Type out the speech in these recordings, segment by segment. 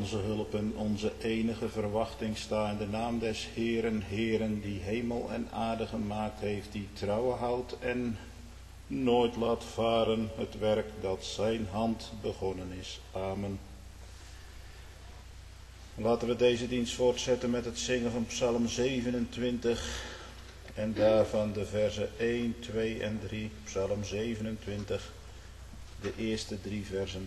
onze hulp en onze enige verwachting sta in de naam des Heeren, Heeren, die hemel en aarde gemaakt heeft, die trouw houdt en nooit laat varen het werk dat zijn hand begonnen is. Amen. Laten we deze dienst voortzetten met het zingen van Psalm 27 en daarvan de versen 1, 2 en 3. Psalm 27, de eerste 3 versen.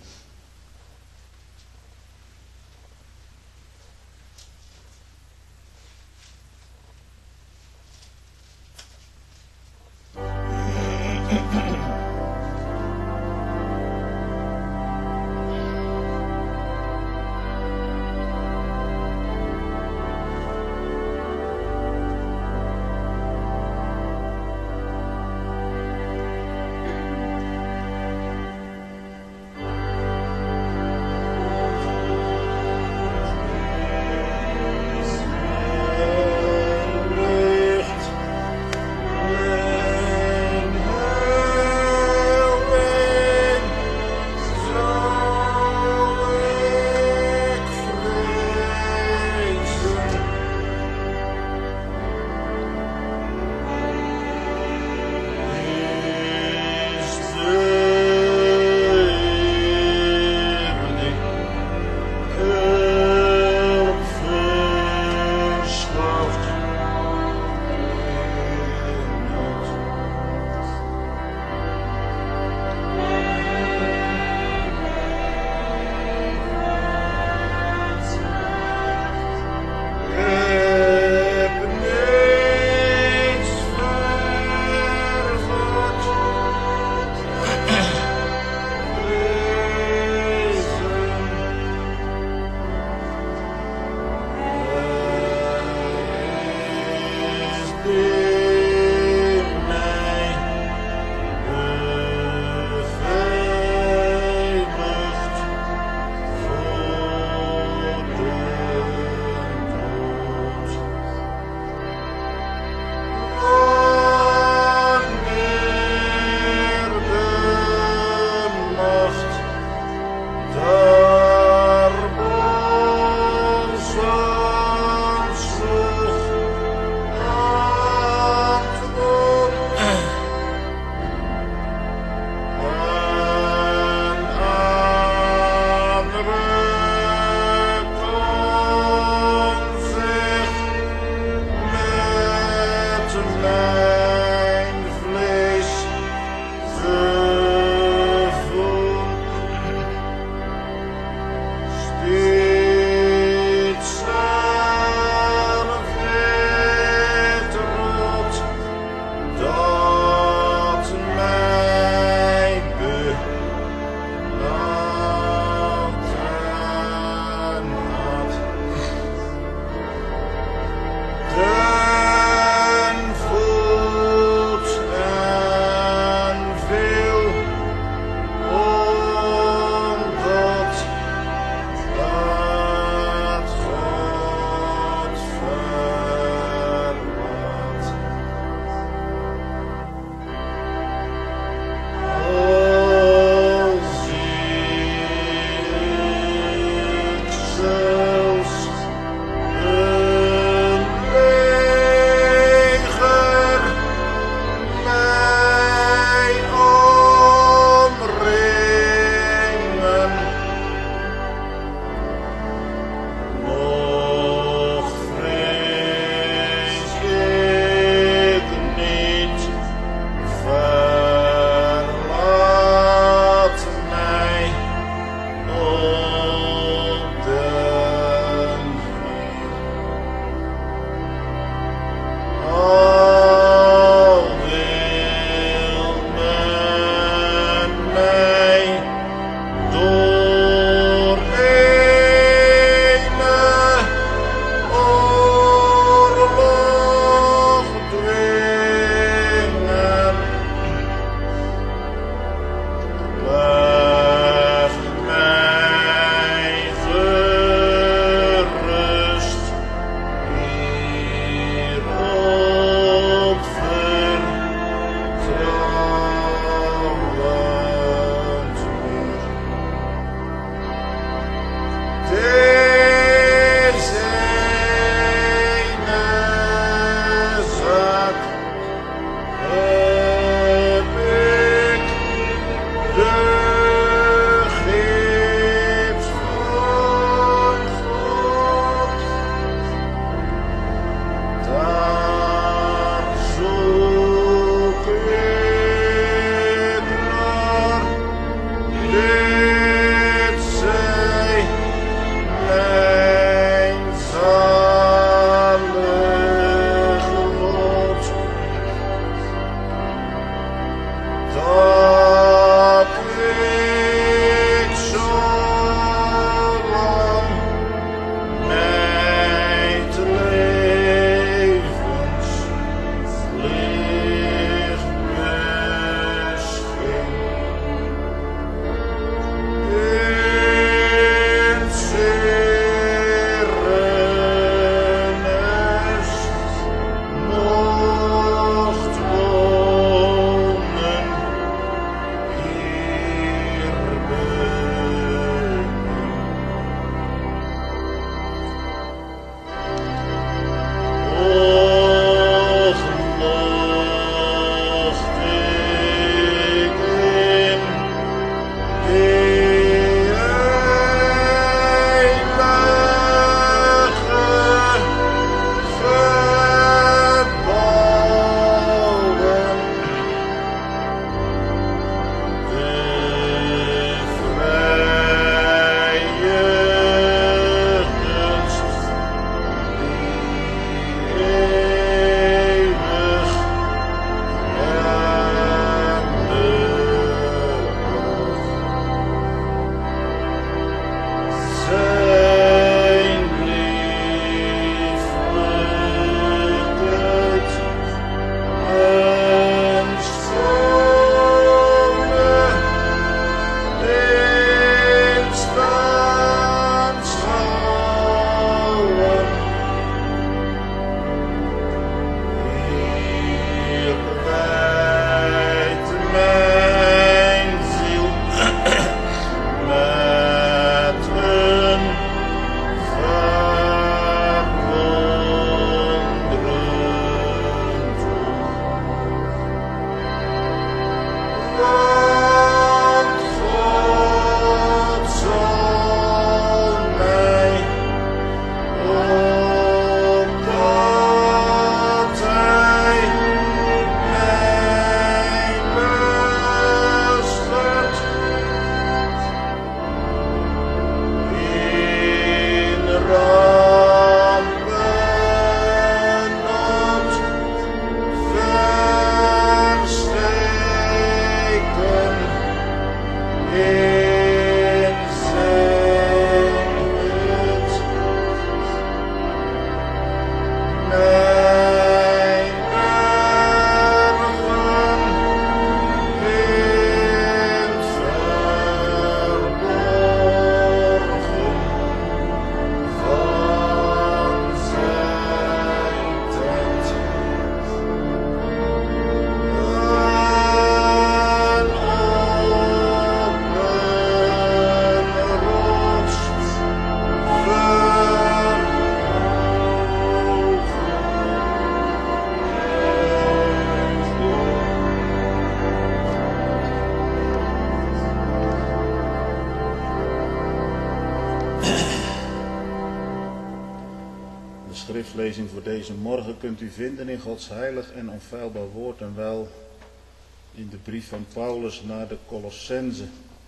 schriftlezing voor deze morgen kunt u vinden in Gods heilig en onfeilbaar woord en wel in de brief van Paulus naar de Colossenzen.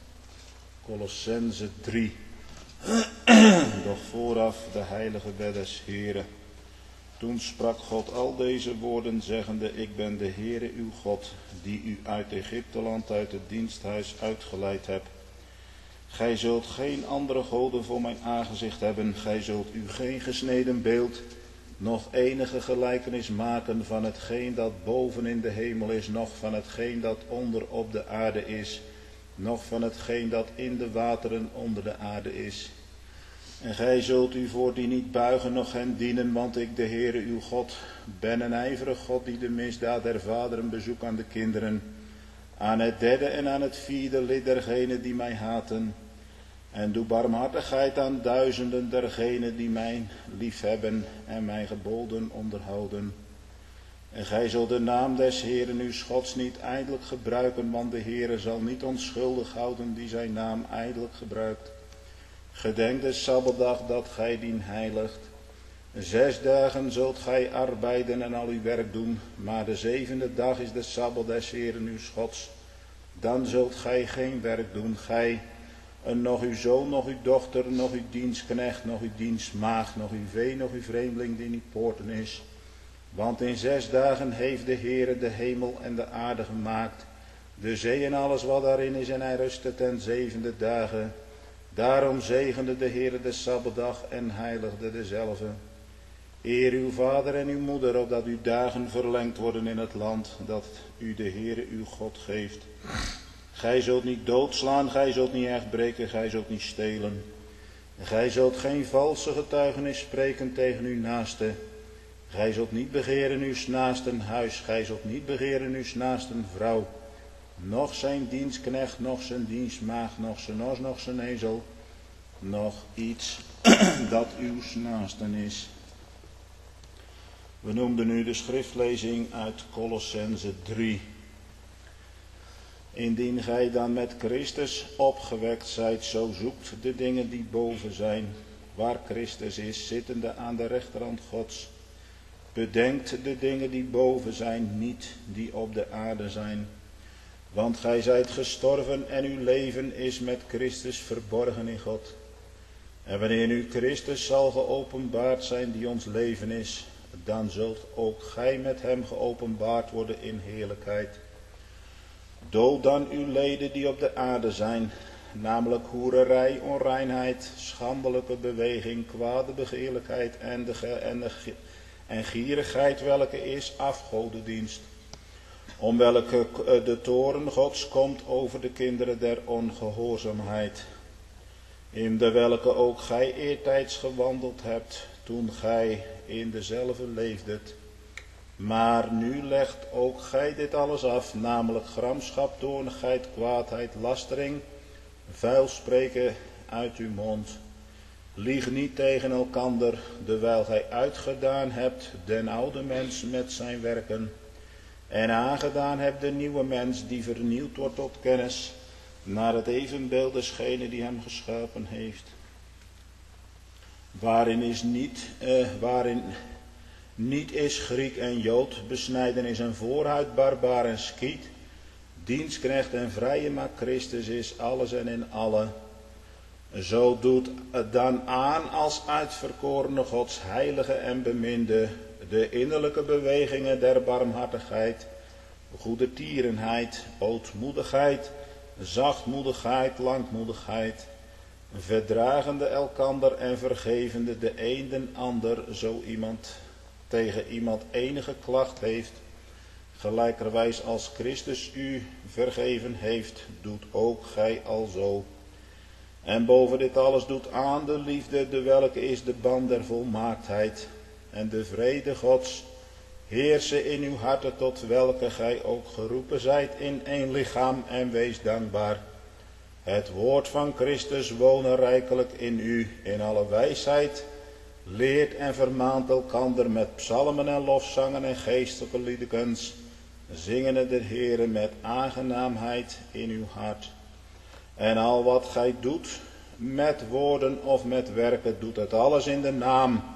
Colossenzen 3. Doch vooraf de heilige wet des Heren. Toen sprak God al deze woorden zeggende, ik ben de Heere uw God, die u uit Egypteland, uit het diensthuis uitgeleid heb. Gij zult geen andere goden voor mijn aangezicht hebben, gij zult u geen gesneden beeld, nog enige gelijkenis maken van hetgeen dat boven in de hemel is, noch van hetgeen dat onder op de aarde is, noch van hetgeen dat in de wateren onder de aarde is. En gij zult u voor die niet buigen, noch hen dienen, want ik, de Heere uw God, ben een ijverig God die de misdaad der vaderen bezoekt aan de kinderen, aan het derde en aan het vierde lid dergenen die mij haten. En doe barmhartigheid aan duizenden dergenen die mij liefhebben en mijn geboden onderhouden. En gij zult de naam des Heeren uw Gods niet ijdelijk gebruiken, want de Heere zal niet onschuldig houden die zijn naam ijdelijk gebruikt. Gedenk de Sabbatdag dat gij dien heiligt. 6 dagen zult gij arbeiden en al uw werk doen, maar de 7e dag is de Sabbat des Heeren uw Gods. Dan zult gij geen werk doen, gij, en nog uw zoon, nog uw dochter, nog uw dienstknecht, nog uw dienstmaagd, nog uw vee, nog uw vreemdeling die in uw poorten is. Want in 6 dagen heeft de Heere de hemel en de aarde gemaakt, de zee en alles wat daarin is, en hij rustte ten 7e dagen. Daarom zegende de Heere de Sabbatdag en heiligde dezelve. Eer uw vader en uw moeder, opdat uw dagen verlengd worden in het land dat u de Heere uw God geeft. Gij zult niet doodslaan, gij zult niet echt breken, gij zult niet stelen. Gij zult geen valse getuigenis spreken tegen uw naaste. Gij zult niet begeren uw naasten huis, gij zult niet begeren uw naasten vrouw, noch zijn dienstknecht, noch zijn dienstmaagd, noch zijn os, noch zijn ezel, noch iets dat uw naasten is. We noemden nu de schriftlezing uit Colossenzen 3. Indien gij dan met Christus opgewekt zijt, zo zoekt de dingen die boven zijn, waar Christus is, zittende aan de rechterhand Gods. Bedenkt de dingen die boven zijn, niet die op de aarde zijn. Want gij zijt gestorven en uw leven is met Christus verborgen in God. En wanneer nu Christus zal geopenbaard zijn die ons leven is, dan zult ook gij met hem geopenbaard worden in heerlijkheid. Dood dan uw leden die op de aarde zijn, namelijk hoererij, onreinheid, schandelijke beweging, kwade begeerlijkheid en gierigheid, welke is afgodendienst. Om welke de toorn Gods komt over de kinderen der ongehoorzaamheid. In de welke ook gij eertijds gewandeld hebt, toen gij in dezelfde leefdet. Maar nu legt ook gij dit alles af, namelijk gramschap, toornigheid, kwaadheid, lastering, vuil spreken uit uw mond. Lieg niet tegen elkander, dewijl gij uitgedaan hebt den oude mens met zijn werken, en aangedaan hebt de nieuwe mens die vernieuwd wordt tot kennis, naar het evenbeeld desgene die hem geschapen heeft. Waarin niet is Griek en Jood, besnijdenis en voorhuid, barbaar en Skiet, dienstknecht en vrije, maar Christus is alles en in allen. Zo doet dan aan als uitverkorene Gods heilige en beminde de innerlijke bewegingen der barmhartigheid, goedertierenheid, ootmoedigheid, zachtmoedigheid, langmoedigheid, verdragende elkander en vergevende de een den ander, zo iemand tegen iemand enige klacht heeft, gelijkerwijs als Christus u vergeven heeft, doet ook gij alzo. En boven dit alles doet aan de liefde, de welke is de band der volmaaktheid, en de vrede Gods heersen in uw harten, tot welke gij ook geroepen zijt in één lichaam, en wees dankbaar. Het woord van Christus wonen rijkelijk in u, in alle wijsheid, leert en vermaant elkander met psalmen en lofzangen en geestelijke liedekens, zingende de Heere met aangenaamheid in uw hart. En al wat gij doet, met woorden of met werken, doet het alles in de naam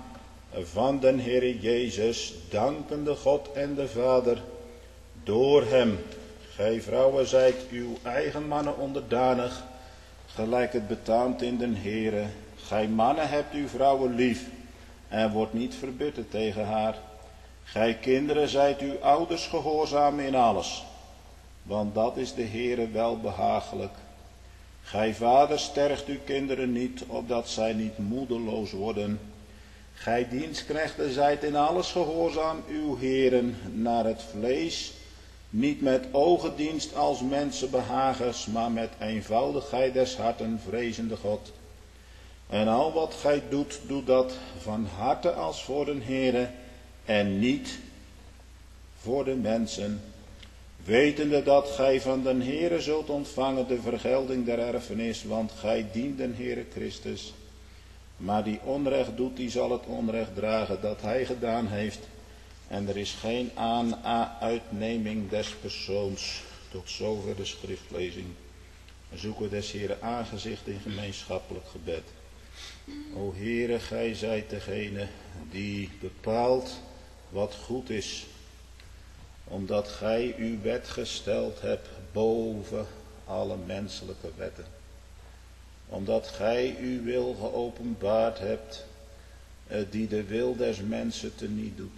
van den Heere Jezus, dankende God en de Vader, door hem. Gij vrouwen zijt uw eigen mannen onderdanig, gelijk het betaamt in den Heere. Gij mannen hebt uw vrouwen lief, en wordt niet verbitterd tegen haar. Gij kinderen zijt uw ouders gehoorzaam in alles, want dat is de Heere welbehagelijk. Gij vaders stergt uw kinderen niet, opdat zij niet moedeloos worden. Gij dienstknechten zijt in alles gehoorzaam uw heren, naar het vlees, niet met ogendienst als mensenbehagers, maar met eenvoudigheid des harten, vrezende God. En al wat gij doet, doe dat van harte als voor den Heere, en niet voor de mensen, wetende dat gij van den Heere zult ontvangen de vergelding der erfenis, want gij dient den Heere Christus. Maar die onrecht doet, die zal het onrecht dragen dat hij gedaan heeft. En er is geen uitneming des persoons. Tot zover de schriftlezing. We zoeken des Heere aangezicht in gemeenschappelijk gebed. O Heere, gij zijt degene die bepaalt wat goed is, omdat gij uw wet gesteld hebt boven alle menselijke wetten. Omdat gij uw wil geopenbaard hebt, die de wil des mensen teniet doet.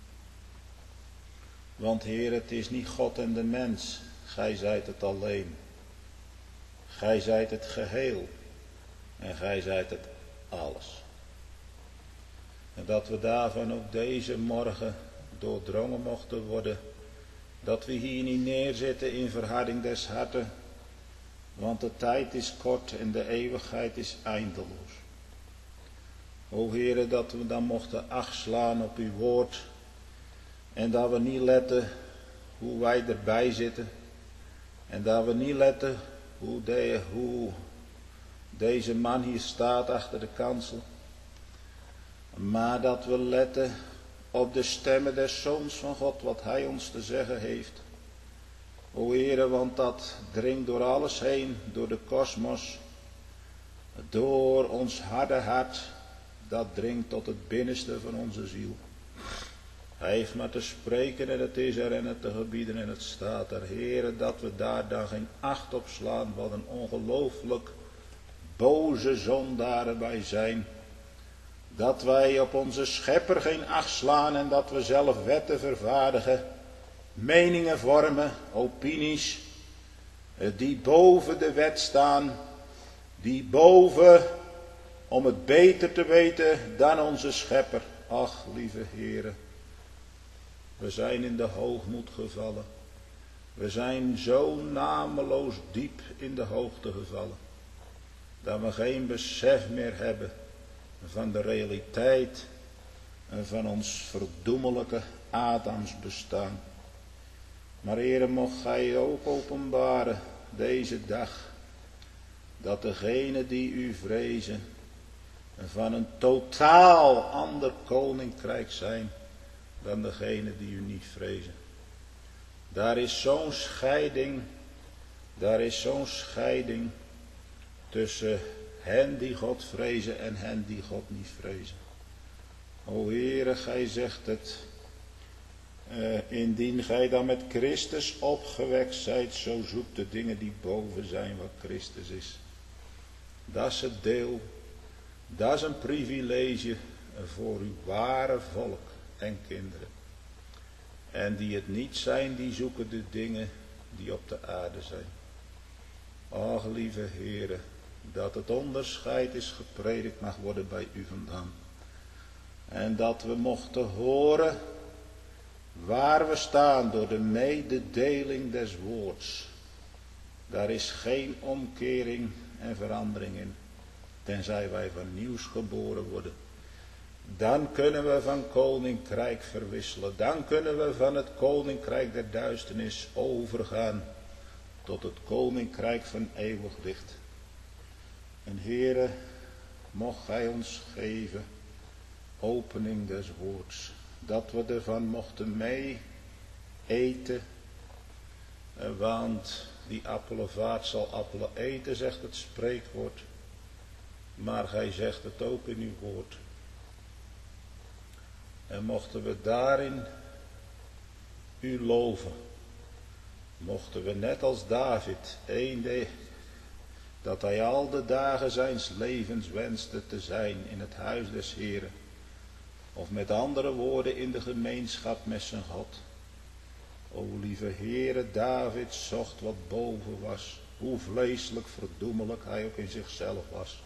Want Heer, het is niet God en de mens, gij zijt het alleen. Gij zijt het geheel en gij zijt het alles. En dat we daarvan ook deze morgen doordrongen mochten worden, dat we hier niet neerzitten in verharding des harten, want de tijd is kort en de eeuwigheid is eindeloos. O Heere, dat we dan mochten acht slaan op uw woord en dat we niet letten hoe wij erbij zitten en dat we niet letten hoe deze man hier staat achter de kansel, maar dat we letten op de stemmen des Zoons van God, wat hij ons te zeggen heeft. O Heere, want dat dringt door alles heen, door de kosmos, door ons harde hart, dat dringt tot het binnenste van onze ziel. Hij heeft maar te spreken en het is er en het te gebieden en het staat er. Heere, dat we daar dan geen acht op slaan, wat een ongelooflijk boze zondaren wij zijn. Dat wij op onze schepper geen acht slaan en dat we zelf wetten vervaardigen, meningen vormen, opinies, die boven de wet staan, die boven om het beter te weten dan onze schepper. Ach, lieve Heere, we zijn in de hoogmoed gevallen. We zijn zo nameloos diep in de hoogte gevallen, dat we geen besef meer hebben van de realiteit en van ons verdoemelijke Adamsbestaan. Maar Heere, mocht gij ook openbaren deze dag, dat degenen die u vrezen van een totaal ander koninkrijk zijn dan degenen die u niet vrezen. Daar is zo'n scheiding tussen hen die God vrezen en hen die God niet vrezen. O Heere, gij zegt het, indien gij dan met Christus opgewekt zijt, zo zoekt de dingen die boven zijn wat Christus is. Dat is het deel, dat is een privilege voor uw ware volk en kinderen. En die het niet zijn, die zoeken de dingen die op de aarde zijn. Och, lieve Heere, dat het onderscheid is gepredikt mag worden bij u vandaan. En dat we mochten horen waar we staan door de mededeling des woords. Daar is geen omkering en verandering in, tenzij wij van nieuws geboren worden. Dan kunnen we van koninkrijk verwisselen. Dan kunnen we van het koninkrijk der duisternis overgaan tot het koninkrijk van eeuwig licht. En Heere, mocht gij ons geven opening des woords, dat we ervan mochten mee eten, want die appelenvaart zal appelen eten, zegt het spreekwoord, maar gij zegt het ook in uw woord. En mochten we daarin u loven. Mochten we net als David, dat hij al de dagen zijns levens wenste te zijn in het huis des Heren. Of met andere woorden in de gemeenschap met zijn God. O lieve Heere, David zocht wat boven was. Hoe vleeselijk verdoemelijk hij ook in zichzelf was.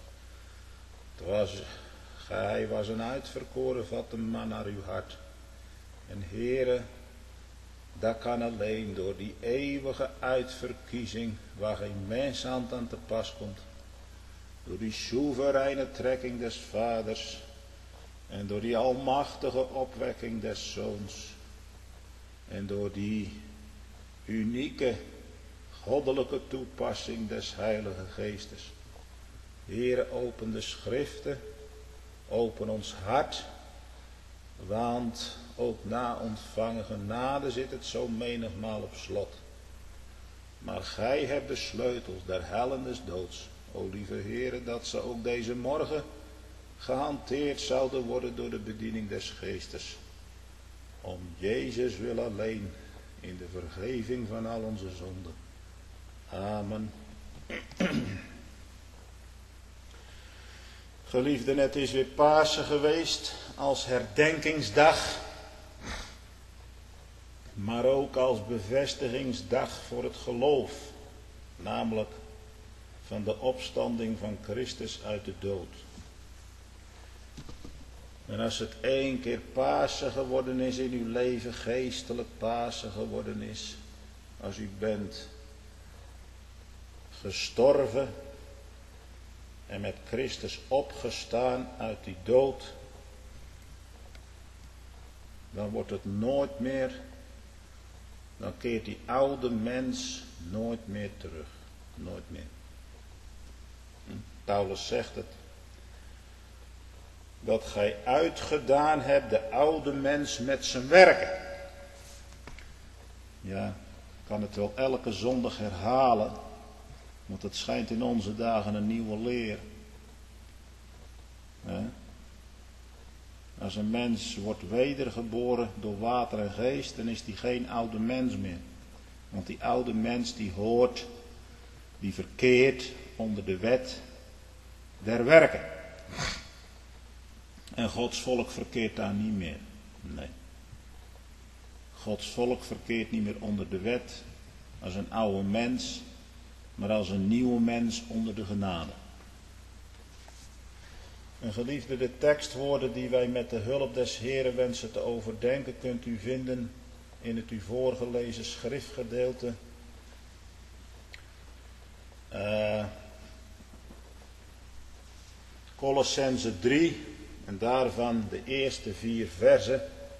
Hij was een uitverkoren vatte man naar uw hart. En Heere, dat kan alleen door die eeuwige uitverkiezing waar geen menshand aan te pas komt. Door die soevereine trekking des vaders en door die almachtige opwekking des zoons. En door die unieke goddelijke toepassing des heilige geestes. Heere, open de schriften, open ons hart, want ook na ontvangen genade zit het zo menigmaal op slot. Maar gij hebt de sleutels der hel en des doods. O lieve Heere, dat ze ook deze morgen gehanteerd zouden worden door de bediening des geestes. Om Jezus wil alleen, in de vergeving van al onze zonden. Amen. Geliefden, het is weer Pasen geweest als herdenkingsdag, maar ook als bevestigingsdag voor het geloof, namelijk van de opstanding van Christus uit de dood. En als het 1 keer Pasen geworden is in uw leven, geestelijk Pasen geworden is, als u bent gestorven en met Christus opgestaan uit die dood, dan wordt het nooit meer, dan keert die oude mens nooit meer terug. Nooit meer. Paulus zegt het. Dat gij uitgedaan hebt de oude mens met zijn werken. Ja, ik kan het wel elke zondag herhalen. Want het schijnt in onze dagen een nieuwe leer. Als een mens wordt wedergeboren door water en geest, dan is die geen oude mens meer. Want die oude mens die hoort, die verkeert onder de wet der werken. En Gods volk verkeert daar niet meer. Nee. Gods volk verkeert niet meer onder de wet als een oude mens, maar als een nieuwe mens onder de genade. En geliefde, de tekstwoorden die wij met de hulp des Heren wensen te overdenken, kunt u vinden in het u voorgelezen schriftgedeelte. Kolossenzen 3 en daarvan de eerste 4 verzen,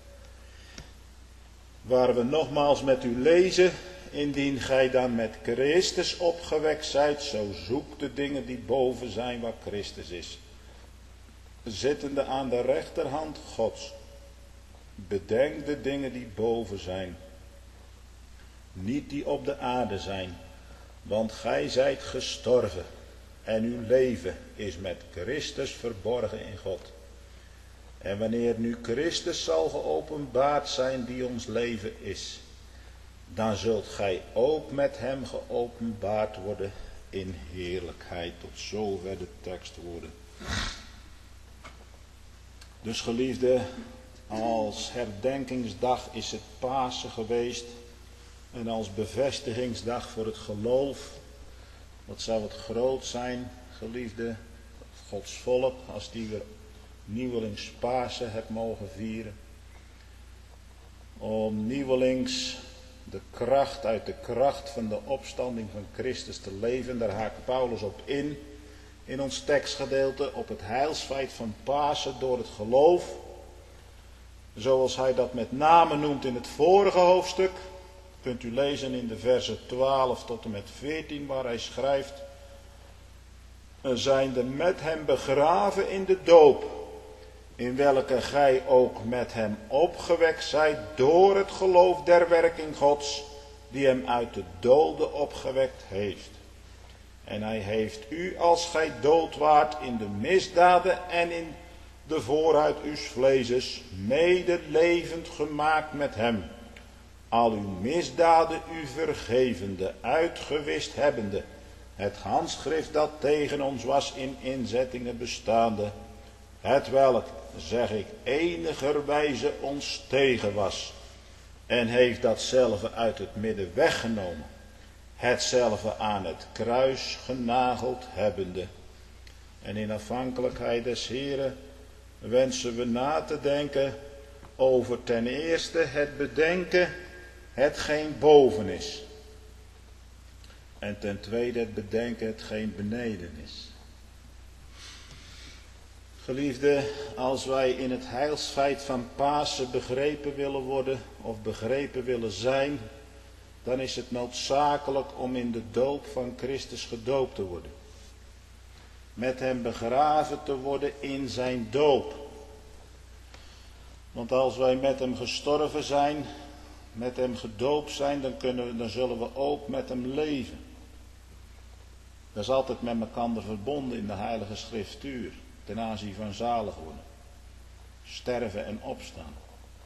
waar we nogmaals met u lezen: indien gij dan met Christus opgewekt zijt, zo zoek de dingen die boven zijn waar Christus is, zittende aan de rechterhand Gods. Bedenk de dingen die boven zijn, niet die op de aarde zijn, want gij zijt gestorven en uw leven is met Christus verborgen in God. En wanneer nu Christus zal geopenbaard zijn die ons leven is, dan zult gij ook met hem geopenbaard worden in heerlijkheid. Tot zover de tekstwoorden. Dus geliefde, als herdenkingsdag is het Pasen geweest en als bevestigingsdag voor het geloof. Wat zou het groot zijn, geliefde, Gods volk, als die weer nieuwelings Pasen hebt mogen vieren. Om nieuwelings de kracht uit de kracht van de opstanding van Christus te leven. Daar haakt Paulus op in ons tekstgedeelte, op het heilsfeit van Pasen door het geloof. Zoals hij dat met name noemt in het vorige hoofdstuk. Kunt u lezen in de versen 12 tot en met 14, waar hij schrijft: zijnde met hem begraven in de doop, in welke gij ook met hem opgewekt zijt door het geloof der werking Gods, die hem uit de doden opgewekt heeft. En hij heeft u, als gij dood waart in de misdaden en in de vooruit uws vleeses, mede levend gemaakt met hem, al uw misdaden u vergevende, uitgewist hebbende, het handschrift dat tegen ons was in inzettingen bestaande, hetwelk, zeg ik, enigerwijze ons tegen was, en heeft datzelfde uit het midden weggenomen, hetzelfde aan het kruis genageld hebbende. En in afhankelijkheid des Heren wensen we na te denken over ten eerste het bedenken hetgeen boven is. En ten tweede het bedenken hetgeen beneden is. Geliefde, als wij in het heilsfeit van Pasen begrepen willen worden of begrepen willen zijn, dan is het noodzakelijk om in de doop van Christus gedoopt te worden. Met hem begraven te worden in zijn doop. Want als wij met hem gestorven zijn, met hem gedoopt zijn, dan zullen we ook met hem leven. Dat is altijd met elkaar verbonden in de Heilige Schriftuur, ten aanzien van zalig worden. Sterven en opstaan.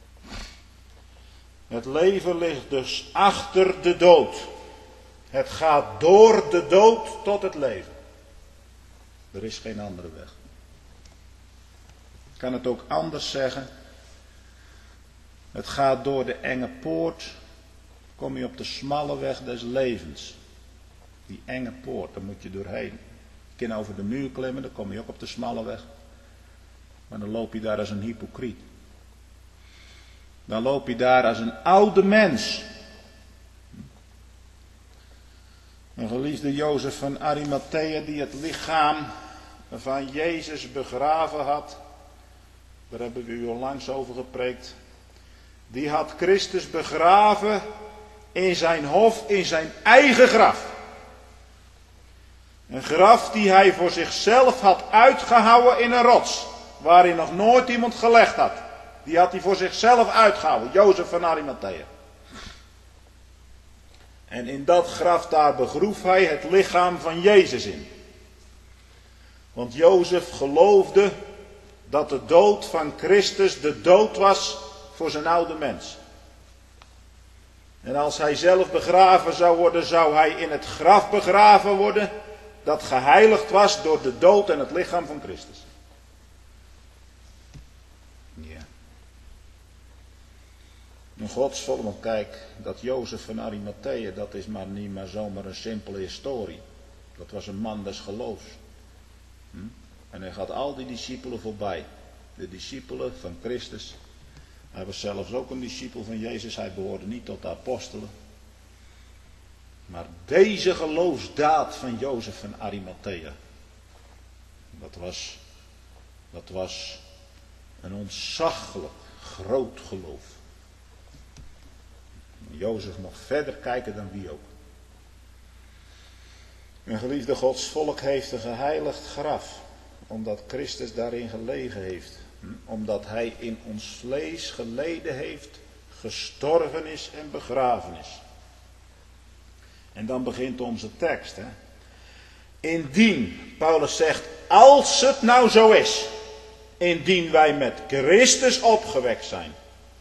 Het leven ligt dus achter de dood. Het gaat door de dood tot het leven. Er is geen andere weg. Ik kan het ook anders zeggen. Het gaat door de enge poort. Kom je op de smalle weg des levens. Die enge poort, daar moet je doorheen. Je kan over de muur klimmen, dan kom je ook op de smalle weg. Maar dan loop je daar als een hypocriet. Dan loop je daar als een oude mens. Een geliefde Jozef van Arimathea die het lichaam van Jezus begraven had. Daar hebben we u al langs over gepreekt. Die had Christus begraven in zijn hof, in zijn eigen graf. Een graf die hij voor zichzelf had uitgehouwen in een rots. Waarin nog nooit iemand gelegd had. Die had hij voor zichzelf uitgehouwen. Jozef van Arimathea. En in dat graf daar begroef hij het lichaam van Jezus in. Want Jozef geloofde dat de dood van Christus de dood was voor zijn oude mens. En als hij zelf begraven zou worden, zou hij in het graf begraven worden dat geheiligd was door de dood en het lichaam van Christus. Ja. Een godsvolk, kijk, dat Jozef van Arimathea, dat is maar niet maar zomaar een simpele historie. Dat was een man des geloofs. En hij gaat al die discipelen voorbij. De discipelen van Christus. Hij was zelfs ook een discipel van Jezus. Hij behoorde niet tot de apostelen. Maar deze geloofsdaad van Jozef van Arimathea. Dat was een ontzaglijk groot geloof. Jozef mocht verder kijken dan wie ook. Een geliefde Gods volk heeft een geheiligd graf. Omdat Christus daarin gelegen heeft. Omdat hij in ons vlees geleden heeft, gestorven is en begraven is. En dan begint onze tekst. Hè? Indien, Paulus zegt, als het nou zo is. Indien wij met Christus opgewekt zijn.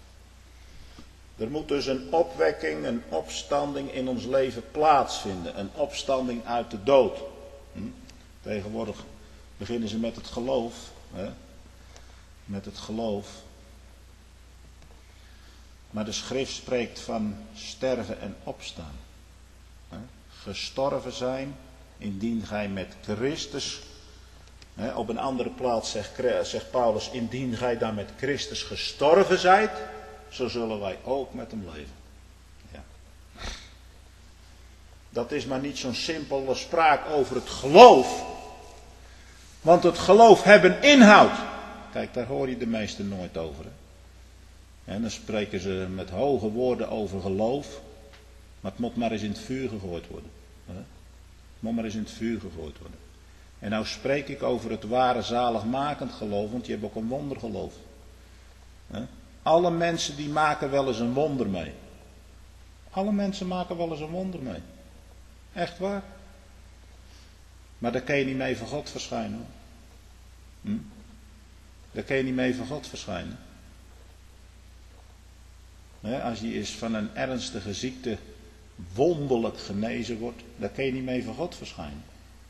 Er moet dus een opwekking, een opstanding in ons leven plaatsvinden. Een opstanding uit de dood. Tegenwoordig beginnen ze met het geloof. Hè? Met het geloof. Maar de schrift spreekt van sterven en opstaan. Hè? Gestorven zijn, indien gij met Christus. Hè? Op een andere plaats zegt Paulus, indien gij dan met Christus gestorven zijt, zo zullen wij ook met hem leven. Ja. Dat is maar niet zo'n simpele spraak over het geloof. Want het geloof hebben inhoud. Kijk, daar hoor je de meesten nooit over. Hè? En dan spreken ze met hoge woorden over geloof. Maar het moet maar eens in het vuur gegooid worden. Hè? Het moet maar eens in het vuur gegooid worden. En nou spreek ik over het ware zaligmakend geloof. Want je hebt ook een wondergeloof. Hè? Alle mensen die maken wel eens een wonder mee. Alle mensen maken wel eens een wonder mee. Echt waar. Maar daar kan je niet mee voor God verschijnen. Daar kun je niet mee voor God verschijnen. Als je eens van een ernstige ziekte wonderlijk genezen wordt, daar kun je niet mee voor God verschijnen.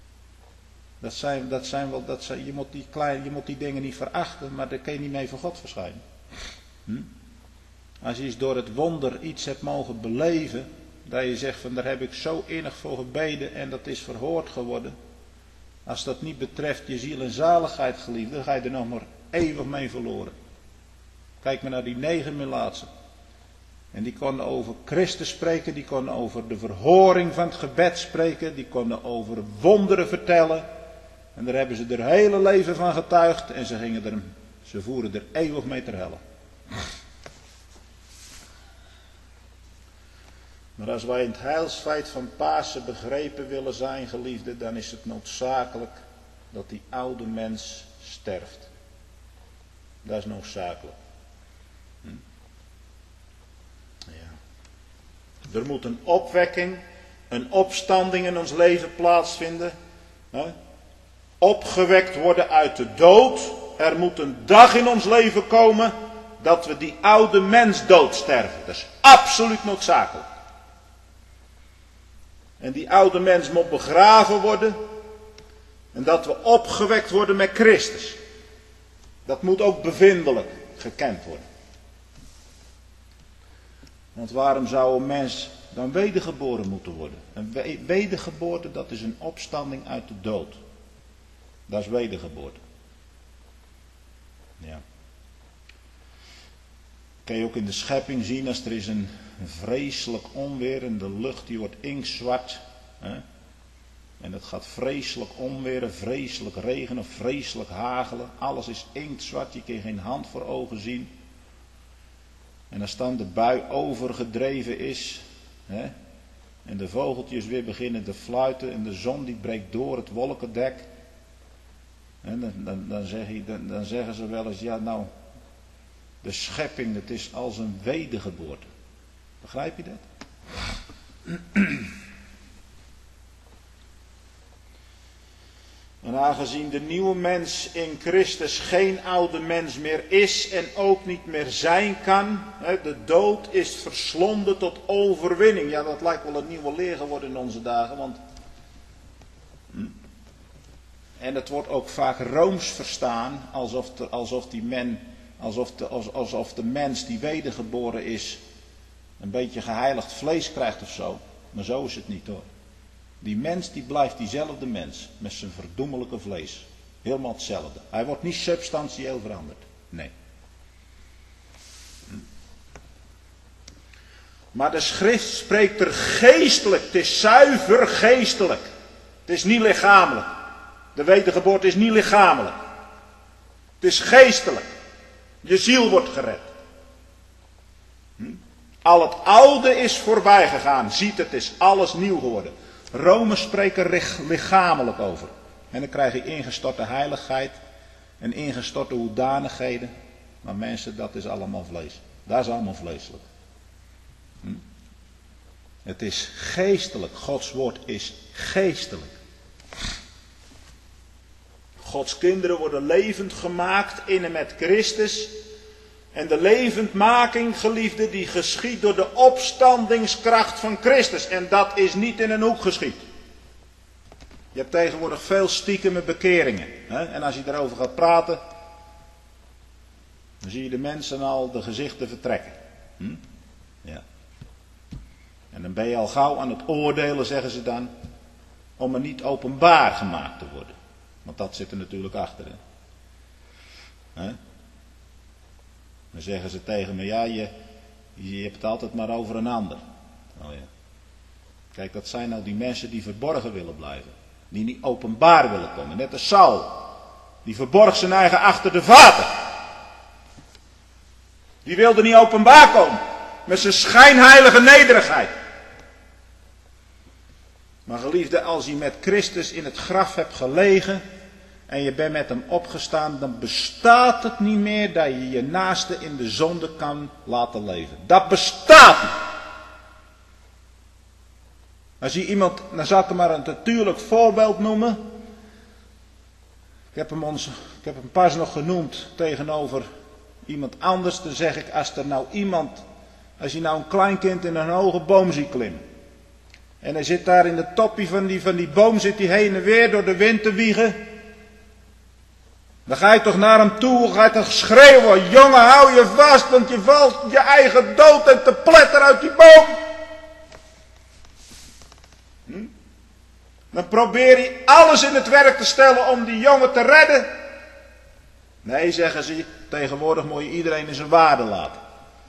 Je moet die dingen niet verachten, maar daar kun je niet mee voor God verschijnen. Als je eens door het wonder iets hebt mogen beleven, dat je zegt van daar heb ik zo innig voor gebeden en dat is verhoord geworden. Als dat niet betreft je ziel en zaligheid, geliefde, dan ga je er nog maar eeuwig mee verloren. Kijk maar naar die 9 melaatsen. En die konden over Christus spreken, die konden over de verhoring van het gebed spreken, die konden over wonderen vertellen. En daar hebben ze er hele leven van getuigd en ze voeren er eeuwig mee ter helle. Maar als wij in het heilsfeit van Pasen begrepen willen zijn, geliefden, dan is het noodzakelijk dat die oude mens sterft. Dat is noodzakelijk. Ja. Er moet een opwekking, een opstanding in ons leven plaatsvinden. Opgewekt worden uit de dood. Er moet een dag in ons leven komen dat we die oude mens doodsterven. Dat is absoluut noodzakelijk. En die oude mens moet begraven worden. En dat we opgewekt worden met Christus. Dat moet ook bevindelijk gekend worden. Want waarom zou een mens dan wedergeboren moeten worden? Een wedergeboorte, dat is een opstanding uit de dood. Dat is wedergeboorte. Ja. Kun je ook in de schepping zien als er is een vreselijk onweer en de lucht die wordt inktzwart. En het gaat vreselijk onweren, vreselijk regenen, vreselijk hagelen. Alles is inktzwart, je kan geen hand voor ogen zien. En als dan de bui overgedreven is, en de vogeltjes weer beginnen te fluiten en de zon die breekt door het wolkendek. Dan zeggen ze wel eens, ja nou, de schepping, het is als een wedergeboorte. Begrijp je dat? En aangezien de nieuwe mens in Christus geen oude mens meer is en ook niet meer zijn kan, de dood is verslonden tot overwinning. Ja, dat lijkt wel een nieuwe leer geworden in onze dagen, want en het wordt ook vaak rooms verstaan, alsof de mens die wedergeboren is een beetje geheiligd vlees krijgt of zo. Maar zo is het niet hoor. Die mens die blijft diezelfde mens met zijn verdoemelijke vlees. Helemaal hetzelfde. Hij wordt niet substantieel veranderd. Nee. Maar de schrift spreekt er geestelijk. Het is zuiver geestelijk. Het is niet lichamelijk. De wedergeboorte is niet lichamelijk. Het is geestelijk. Je ziel wordt gered. Al het oude is voorbij gegaan. Ziet, het is alles nieuw geworden. Rome spreekt er lichamelijk over. En dan krijg je ingestorte heiligheid en ingestorte hoedanigheden. Maar mensen, dat is allemaal vlees. Dat is allemaal vleeselijk. Het is geestelijk. Gods woord is geestelijk. Gods kinderen worden levend gemaakt in en met Christus. En de levendmaking, geliefde, die geschiet door de opstandingskracht van Christus. En dat is niet in een hoek geschied. Je hebt tegenwoordig veel stiekeme bekeringen. En als je daarover gaat praten, dan zie je de mensen al de gezichten vertrekken. Ja. En dan ben je al gauw aan het oordelen, zeggen ze dan, om er niet openbaar gemaakt te worden. Want dat zit er natuurlijk achter. Dan zeggen ze tegen me, ja, je hebt het altijd maar over een ander. Oh ja. Kijk, dat zijn nou die mensen die verborgen willen blijven. Die niet openbaar willen komen. Net als Saul. Die verborg zijn eigen achter de vaten. Die wilde niet openbaar komen. Met zijn schijnheilige nederigheid. Maar geliefde, als je met Christus in het graf hebt gelegen en je bent met hem opgestaan, dan bestaat het niet meer dat je je naaste in de zonde kan laten leven. Dat bestaat niet. Als je iemand, dan zal ik hem maar een natuurlijk voorbeeld noemen. Ik heb hem pas nog genoemd tegenover iemand anders. Dan zeg ik, als je nou een kleinkind in een hoge boom ziet klimmen. En hij zit daar in de toppie van die boom, zit hij heen en weer door de wind te wiegen. Dan ga je toch naar hem toe, ga je toch schreeuwen, jongen hou je vast, want je valt je eigen dood en te pletter uit die boom. Dan probeer je alles in het werk te stellen om die jongen te redden. Nee, zeggen ze, tegenwoordig moet je iedereen in zijn waarde laten.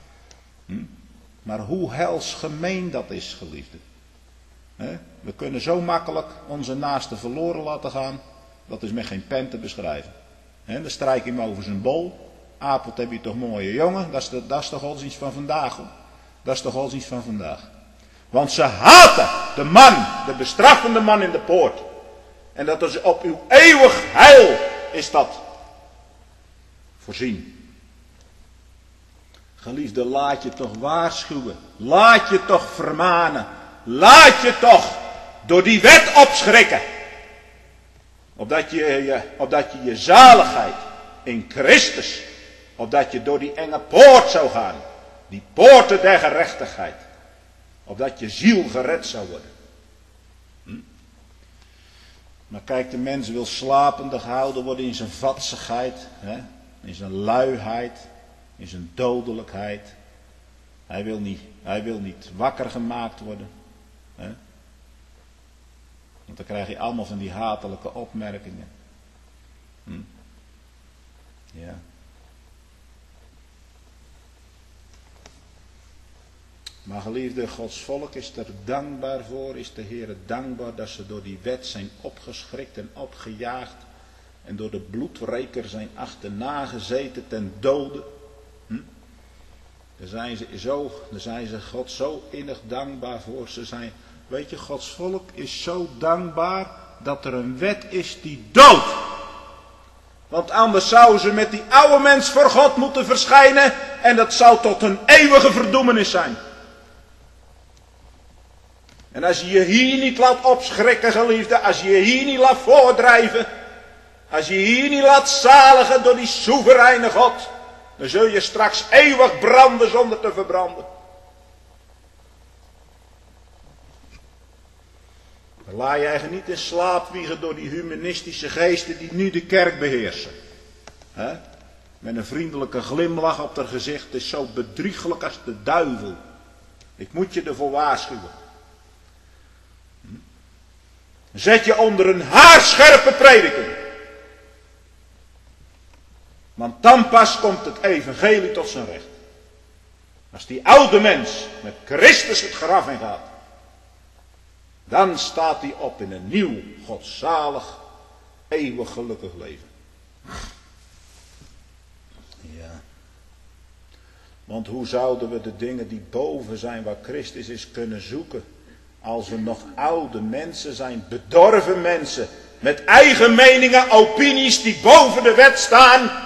Maar hoe helsgemeen dat is, geliefde. We kunnen zo makkelijk onze naaste verloren laten gaan, dat is met geen pen te beschrijven. Dan strijk je hem over zijn bol. Apelt heb je toch mooie jongen, dat is de godsdienst van vandaag. Hoor. Dat is de godsdienst van vandaag. Want ze haten de man, de bestraffende man in de poort. En dat is op uw eeuwig heil is dat voorzien. Geliefde, laat je toch waarschuwen. Laat je toch vermanen. Laat je toch door die wet opschrikken. Opdat je je zaligheid in Christus, opdat je door die enge poort zou gaan. Die poorten der gerechtigheid. Opdat je ziel gered zou worden. Maar kijk, de mens wil slapendig gehouden worden in zijn vatsigheid. In zijn luiheid. In zijn dodelijkheid. Hij wil niet wakker gemaakt worden. Want dan krijg je allemaal van die hatelijke opmerkingen. Ja. Maar geliefde, Gods volk is er dankbaar voor, is de Heer dankbaar dat ze door die wet zijn opgeschrikt en opgejaagd. En door de bloedreker zijn achterna gezeten ten dode. Daar zijn ze God zo innig dankbaar voor. Weet je, Gods volk is zo dankbaar dat er een wet is die doodt. Want anders zouden ze met die oude mens voor God moeten verschijnen. En dat zou tot een eeuwige verdoemenis zijn. En als je je hier niet laat opschrikken, geliefde. Als je je hier niet laat voordrijven. Als je je hier niet laat zaligen door die soevereine God. Dan zul je straks eeuwig branden zonder te verbranden. Dan laat je eigenlijk niet in slaap wiegen door die humanistische geesten die nu de kerk beheersen. Met een vriendelijke glimlach op haar gezicht. Het is zo bedriegelijk als de duivel. Ik moet je ervoor waarschuwen. Zet je onder een haarscherpe prediking. Want dan pas komt het evangelie tot zijn recht. Als die oude mens met Christus het graf in gaat. Dan staat hij op in een nieuw, godzalig, eeuwig gelukkig leven. Ja. Want hoe zouden we de dingen die boven zijn waar Christus is kunnen zoeken. Als we nog oude mensen zijn, bedorven mensen. Met eigen meningen, opinies die boven de wet staan.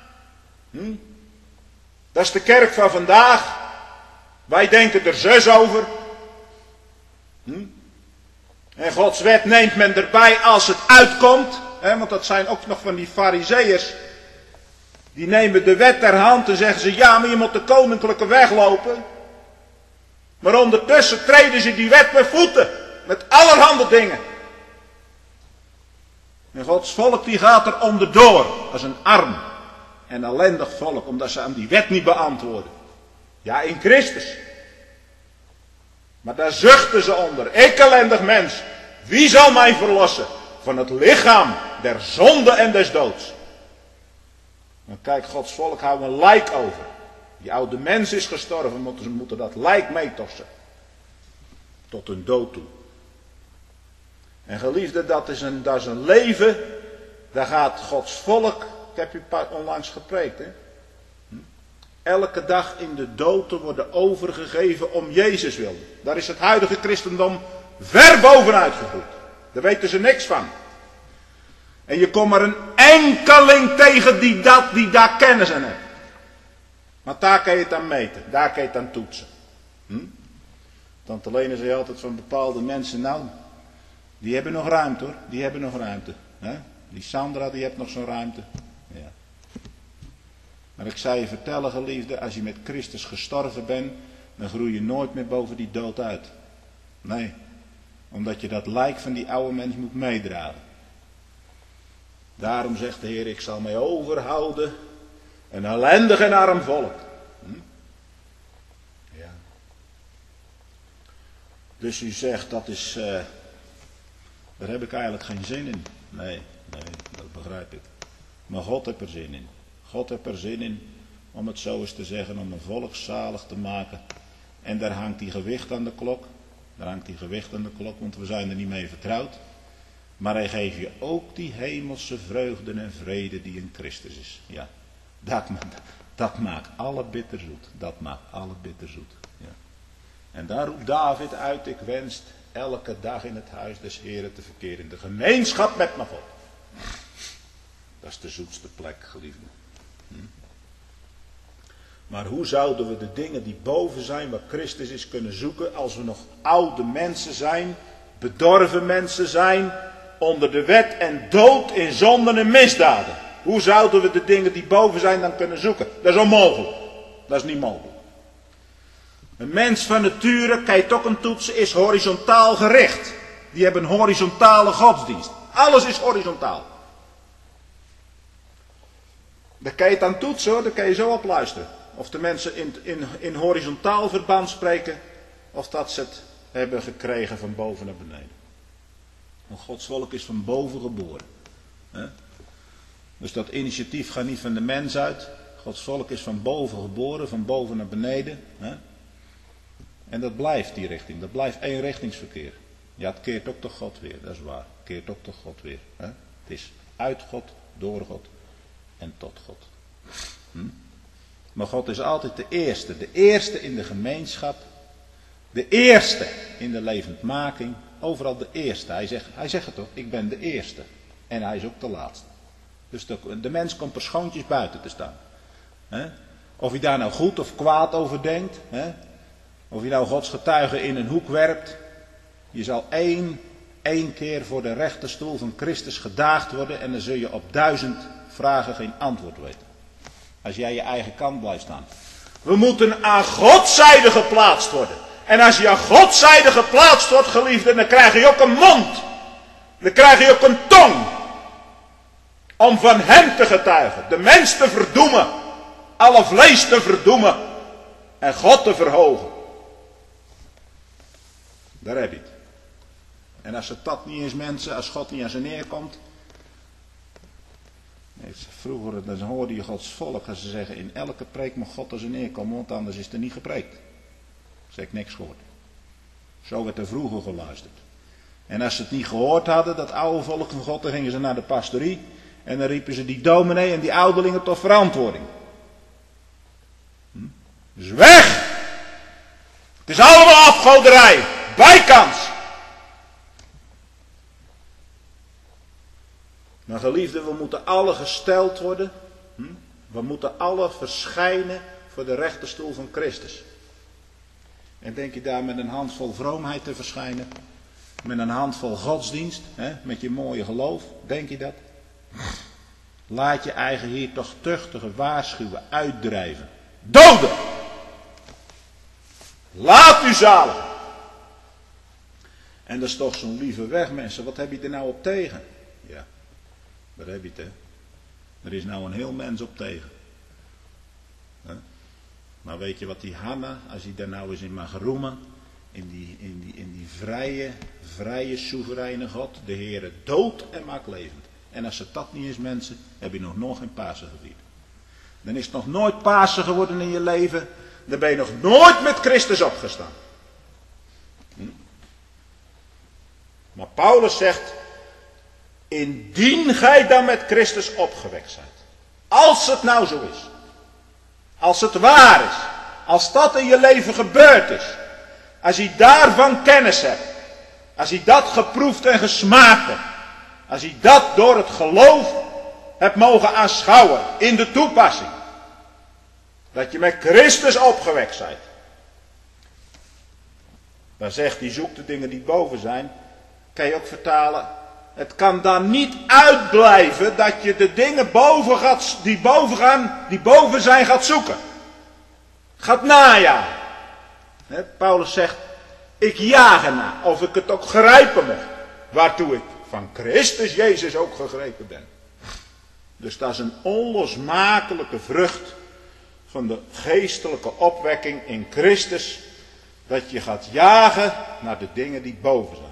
Dat is de kerk van vandaag. Wij denken er zus over. En Gods wet neemt men erbij als het uitkomt. Want dat zijn ook nog van die farizeeërs. Die nemen de wet ter hand en zeggen ze, ja, maar je moet de koninklijke weg lopen. Maar ondertussen treden ze die wet met voeten. Met allerhande dingen. En Gods volk die gaat er onderdoor. Als een arm en ellendig volk. Omdat ze aan die wet niet beantwoorden. Ja, in Christus. Maar daar zuchten ze onder. Ik ellendig mens. Wie zal mij verlossen van het lichaam der zonde en des doods? Dan kijk, Gods volk houdt een lijk over. Die oude mens is gestorven, ze moeten dat lijk meetossen. Tot hun dood toe. En geliefde, dat is een leven. Daar gaat Gods volk, ik heb u onlangs gepreekt. Elke dag in de dood te worden overgegeven om Jezus wil. Daar is het huidige christendom ver bovenuit gegroeid. Daar weten ze niks van. En je komt maar een enkeling tegen die daar kennis aan heeft. Maar daar kan je het aan meten. Daar kan je het aan toetsen. Tante Lene zei altijd van bepaalde mensen, nou, die hebben nog ruimte hoor. Die hebben nog ruimte. Die Sandra die heeft nog zo'n ruimte. Ja. Maar ik zou je vertellen, geliefde, als je met Christus gestorven bent, dan groei je nooit meer boven die dood uit. Nee, omdat je dat lijk van die oude mens moet meedragen. Daarom zegt de Heer, ik zal mij overhouden een ellendig en arm volk. Ja. Dus u zegt, daar heb ik eigenlijk geen zin in. Nee, dat begrijp ik. Maar God heeft er zin in. God heeft er zin in, om het zo eens te zeggen, om een volk zalig te maken. En daar hangt die gewicht aan de klok. Want we zijn er niet mee vertrouwd. Maar hij geeft je ook die hemelse vreugde en vrede die in Christus is. Ja, dat maakt alle bitter zoet. Ja. En daar roept David uit, ik wenst elke dag in het huis des Heren te verkeren. In de gemeenschap met mijn God. Dat is de zoetste plek, geliefde. Maar hoe zouden we de dingen die boven zijn, waar Christus is, kunnen zoeken als we nog oude mensen zijn, bedorven mensen zijn, onder de wet en dood in zonden en misdaden? Hoe zouden we de dingen die boven zijn dan kunnen zoeken? Dat is onmogelijk. Dat is niet mogelijk. Een mens van nature, kijk toch een toetsen, is horizontaal gericht. Die hebben een horizontale godsdienst. Alles is horizontaal. Daar kan je het aan toetsen hoor, daar kan je zo op luisteren. Of de mensen in horizontaal verband spreken, of dat ze het hebben gekregen van boven naar beneden. Want Gods volk is van boven geboren. Dus dat initiatief gaat niet van de mens uit. Gods volk is van boven geboren, van boven naar beneden. En dat blijft die richting, dat blijft eenrichtingsverkeer. Ja, het keert ook tot God weer, dat is waar. Het keert ook tot God weer. Het is uit God, door God en tot God. Maar God is altijd de eerste in de gemeenschap, de eerste in de levendmaking, overal de eerste. Hij zegt het toch, ik ben de eerste en hij is ook de laatste. Dus de mens komt er schoontjes buiten te staan. Of je daar nou goed of kwaad over denkt, of je nou Gods getuigen in een hoek werpt, je zal één keer voor de rechterstoel van Christus gedaagd worden en dan zul je op 1000 vragen geen antwoord weten. Als jij je eigen kant blijft staan. We moeten aan Gods zijde geplaatst worden. En als je aan Gods zijde geplaatst wordt, geliefde, dan krijg je ook een mond. Dan krijg je ook een tong. Om van hem te getuigen. De mens te verdoemen. Alle vlees te verdoemen. En God te verhogen. Daar heb je het. En als het dat niet is, mensen, als God niet aan ze neerkomt. Vroeger dan hoorde je Gods volk als ze zeggen, in elke preek mag God aan ze neerkomen, want anders is er niet gepreekt. Zeg ik niks gehoord. Zo werd er vroeger geluisterd. En als ze het niet gehoord hadden, dat oude volk van God, dan gingen ze naar de pastorie. En dan riepen ze die dominee en die ouderlingen tot verantwoording. Dus weg! Het is allemaal afgoderij. Bijkans. Maar geliefden, we moeten alle gesteld worden. We moeten alle verschijnen voor de rechterstoel van Christus. En denk je daar met een handvol vroomheid te verschijnen? Met een handvol godsdienst? Met je mooie geloof? Denk je dat? Laat je eigen hier toch tuchtige waarschuwen uitdrijven. Doden! Laat u zaligen! En dat is toch zo'n lieve weg, mensen. Wat heb je er nou op tegen? Ja, daar heb je het, hè. Er is nou een heel mens op tegen. Maar weet je wat die Hanna, als hij daar nou eens in mag roemen, in die vrije, soevereine God, de Heere dood en maakt levend. En als het dat niet is, mensen, heb je nog geen Pasen gevierd. Dan is het nog nooit Pasen geworden in je leven, dan ben je nog nooit met Christus opgestaan. Maar Paulus zegt, indien gij dan met Christus opgewekt zijt. Als het nou zo is. Als het waar is. Als dat in je leven gebeurd is. Als je daarvan kennis hebt. Als je dat geproefd en gesmaakt hebt. Als je dat door het geloof hebt mogen aanschouwen. In de toepassing. Dat je met Christus opgewekt zijt. Dan zegt hij, zoek de dingen die boven zijn. Kan je ook vertalen. Het kan dan niet uitblijven dat je de dingen die boven zijn gaat zoeken. Gaat najagen. Paulus zegt, ik jaag ernaar, of ik het ook grijpen mocht. Waartoe ik van Christus Jezus ook gegrepen ben. Dus dat is een onlosmakelijke vrucht van de geestelijke opwekking in Christus. Dat je gaat jagen naar de dingen die boven zijn.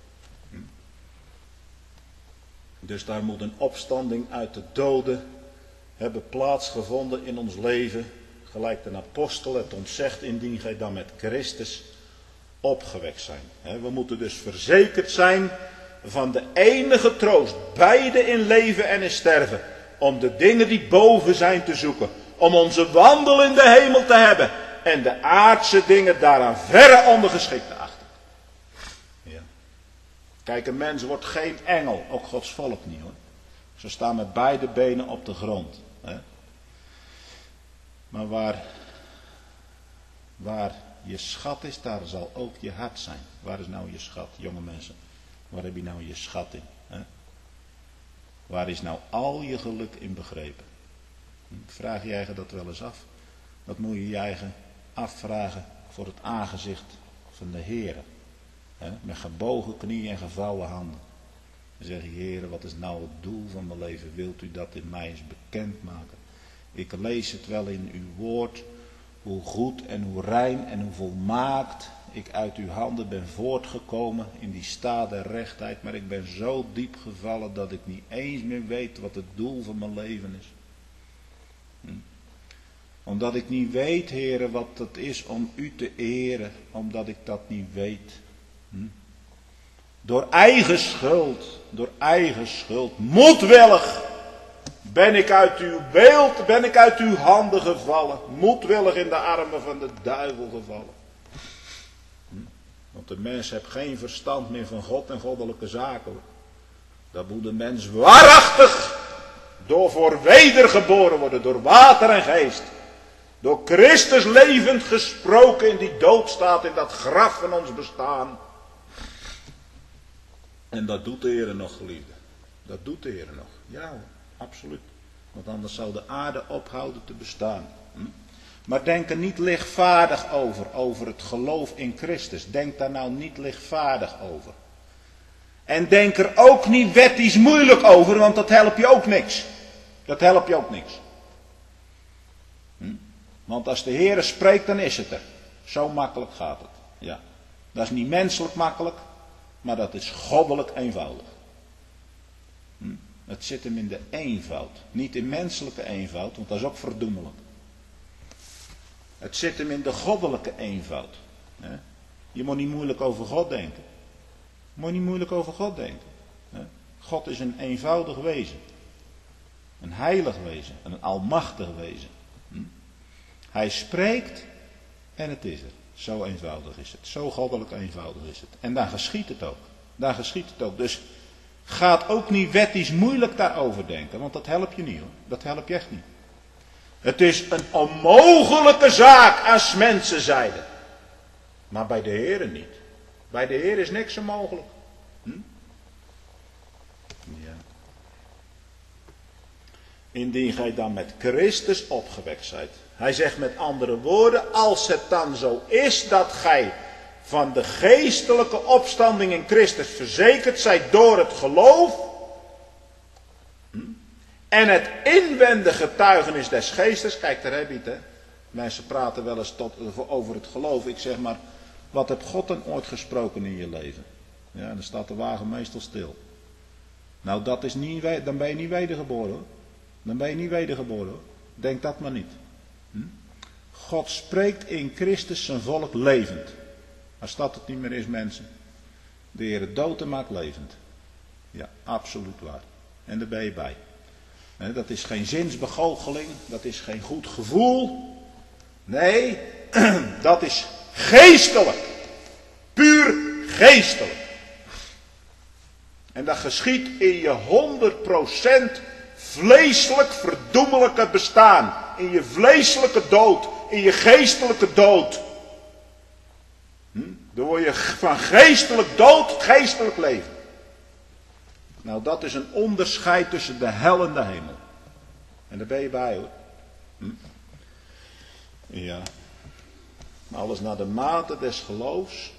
Dus daar moet een opstanding uit de doden hebben plaatsgevonden in ons leven. Gelijk de apostel het ons zegt, indien gij dan met Christus opgewekt zijn. We moeten dus verzekerd zijn van de enige troost, beide in leven en in sterven. Om de dingen die boven zijn te zoeken. Om onze wandel in de hemel te hebben. En de aardse dingen daaraan verre ondergeschikt te achten. Ja. Kijk, een mens wordt geen engel, ook Gods volk niet hoor. Ze staan met beide benen op de grond. Hè. Maar waar je schat is, daar zal ook je hart zijn. Waar is nou je schat, jonge mensen? Waar heb je nou je schat in? Hè? Waar is nou al je geluk in begrepen? Vraag je eigen dat wel eens af? Dat moet je je eigen afvragen voor het aangezicht van de Heere. Met gebogen knieën en gevouwen handen. Dan zeg je, Heere, wat is nou het doel van mijn leven? Wilt u dat in mij eens bekendmaken? Ik lees het wel in uw woord, hoe goed en hoe rein en hoe volmaakt ik uit uw handen ben voortgekomen in die staat der rechtheid. Maar ik ben zo diep gevallen dat ik niet eens meer weet wat het doel van mijn leven is. Omdat ik niet weet, Heere, wat het is om u te eren. Omdat ik dat niet weet. Door eigen schuld, moedwillig ben ik uit uw beeld, ben ik uit uw handen gevallen. Moedwillig in de armen van de duivel gevallen. Want de mens heeft geen verstand meer van God en goddelijke zaken. Dat moet de mens waarachtig door voor wedergeboren worden, door water en geest. Door Christus levend gesproken in die doodstaat, in dat graf van ons bestaan. En dat doet de Heer nog, geliefde. Dat doet de Heer nog. Ja, absoluut. Want anders zou de aarde ophouden te bestaan. Maar denk er niet lichtvaardig over het geloof in Christus. Denk daar nou niet lichtvaardig over. En denk er ook niet wettisch moeilijk over, want dat helpt je ook niks. Dat helpt je ook niks. Want als de Heer spreekt, dan is het er. Zo makkelijk gaat het. Ja. Dat is niet menselijk makkelijk, maar dat is goddelijk eenvoudig. Het zit hem in de eenvoud. Niet in menselijke eenvoud, want dat is ook verdoemelijk. Het zit hem in de goddelijke eenvoud. Je moet niet moeilijk over God denken. Je moet niet moeilijk over God denken. God is een eenvoudig wezen. Een heilig wezen. Een almachtig wezen. Hij spreekt en het is er. Zo eenvoudig is het. Zo goddelijk eenvoudig is het. En daar geschiet het ook. Daar geschiet het ook. Dus gaat ook niet wettisch moeilijk daarover denken. Want dat helpt je niet hoor. Dat helpt je echt niet. Het is een onmogelijke zaak als mensen zeiden. Maar bij de Heere niet. Bij de Heer is niks onmogelijk. Ja. Indien gij dan met Christus opgewekt zijt. Hij zegt met andere woorden, als het dan zo is dat gij van de geestelijke opstanding in Christus verzekerd zijt door het geloof. En het inwendige getuigenis des geestes. Kijk, daar heb je het hè. Mensen praten wel eens over het geloof. Ik zeg maar, wat heb God dan ooit gesproken in je leven? Ja, dan staat de wagen meestal stil. Nou, dat is niet, dan ben je niet wedergeboren hoor. Dan ben je niet wedergeboren hoor. Denk dat maar niet. God spreekt in Christus zijn volk levend. Als dat het niet meer is, mensen. De Heer dood en maakt levend. Ja, absoluut waar. En daar ben je bij. Dat is geen zinsbegoocheling. Dat is geen goed gevoel. Nee, dat is geestelijk. Puur geestelijk. En dat geschiet in je 100% vleeselijk verdoemelijke bestaan. In je vleeselijke dood. In je geestelijke dood. Dan word je van geestelijk dood geestelijk leven. Nou, dat is een onderscheid tussen de hel en de hemel. En daar ben je bij, hoor. Ja. Maar alles naar de mate des geloofs.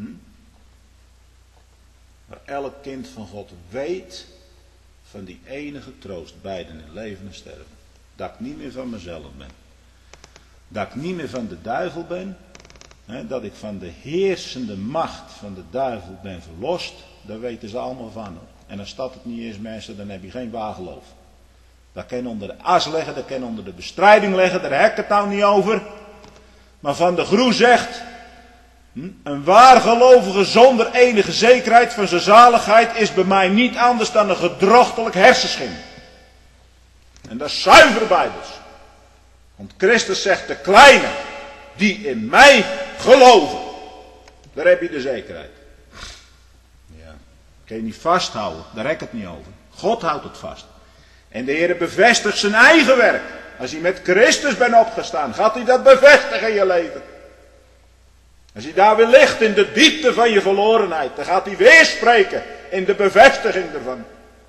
Maar elk kind van God weet van die enige troost, beiden in leven en sterven. Dat ik niet meer van mezelf ben. Dat ik niet meer van de duivel ben. Dat ik van de heersende macht van de duivel ben verlost. Daar weten ze allemaal van, hoor. En als dat het niet is, mensen, dan heb je geen waar geloof. Dat kan je onder de as leggen, dat kan je onder de bestrijding leggen, daar heb ik het nou niet over. Maar Van de Groe zegt, een waargelovige zonder enige zekerheid van zijn zaligheid is bij mij niet anders dan een gedrochtelijk hersenschim. En dat is zuiver bijbels. Want Christus zegt, de kleine die in mij geloven, daar heb je de zekerheid. Ja, kun je niet vasthouden, daar heb ik het niet over. God houdt het vast. En de Heer bevestigt zijn eigen werk. Als je met Christus bent opgestaan, gaat hij dat bevestigen in je leven. Als je daar weer ligt in de diepte van je verlorenheid, dan gaat hij weer spreken in de bevestiging ervan.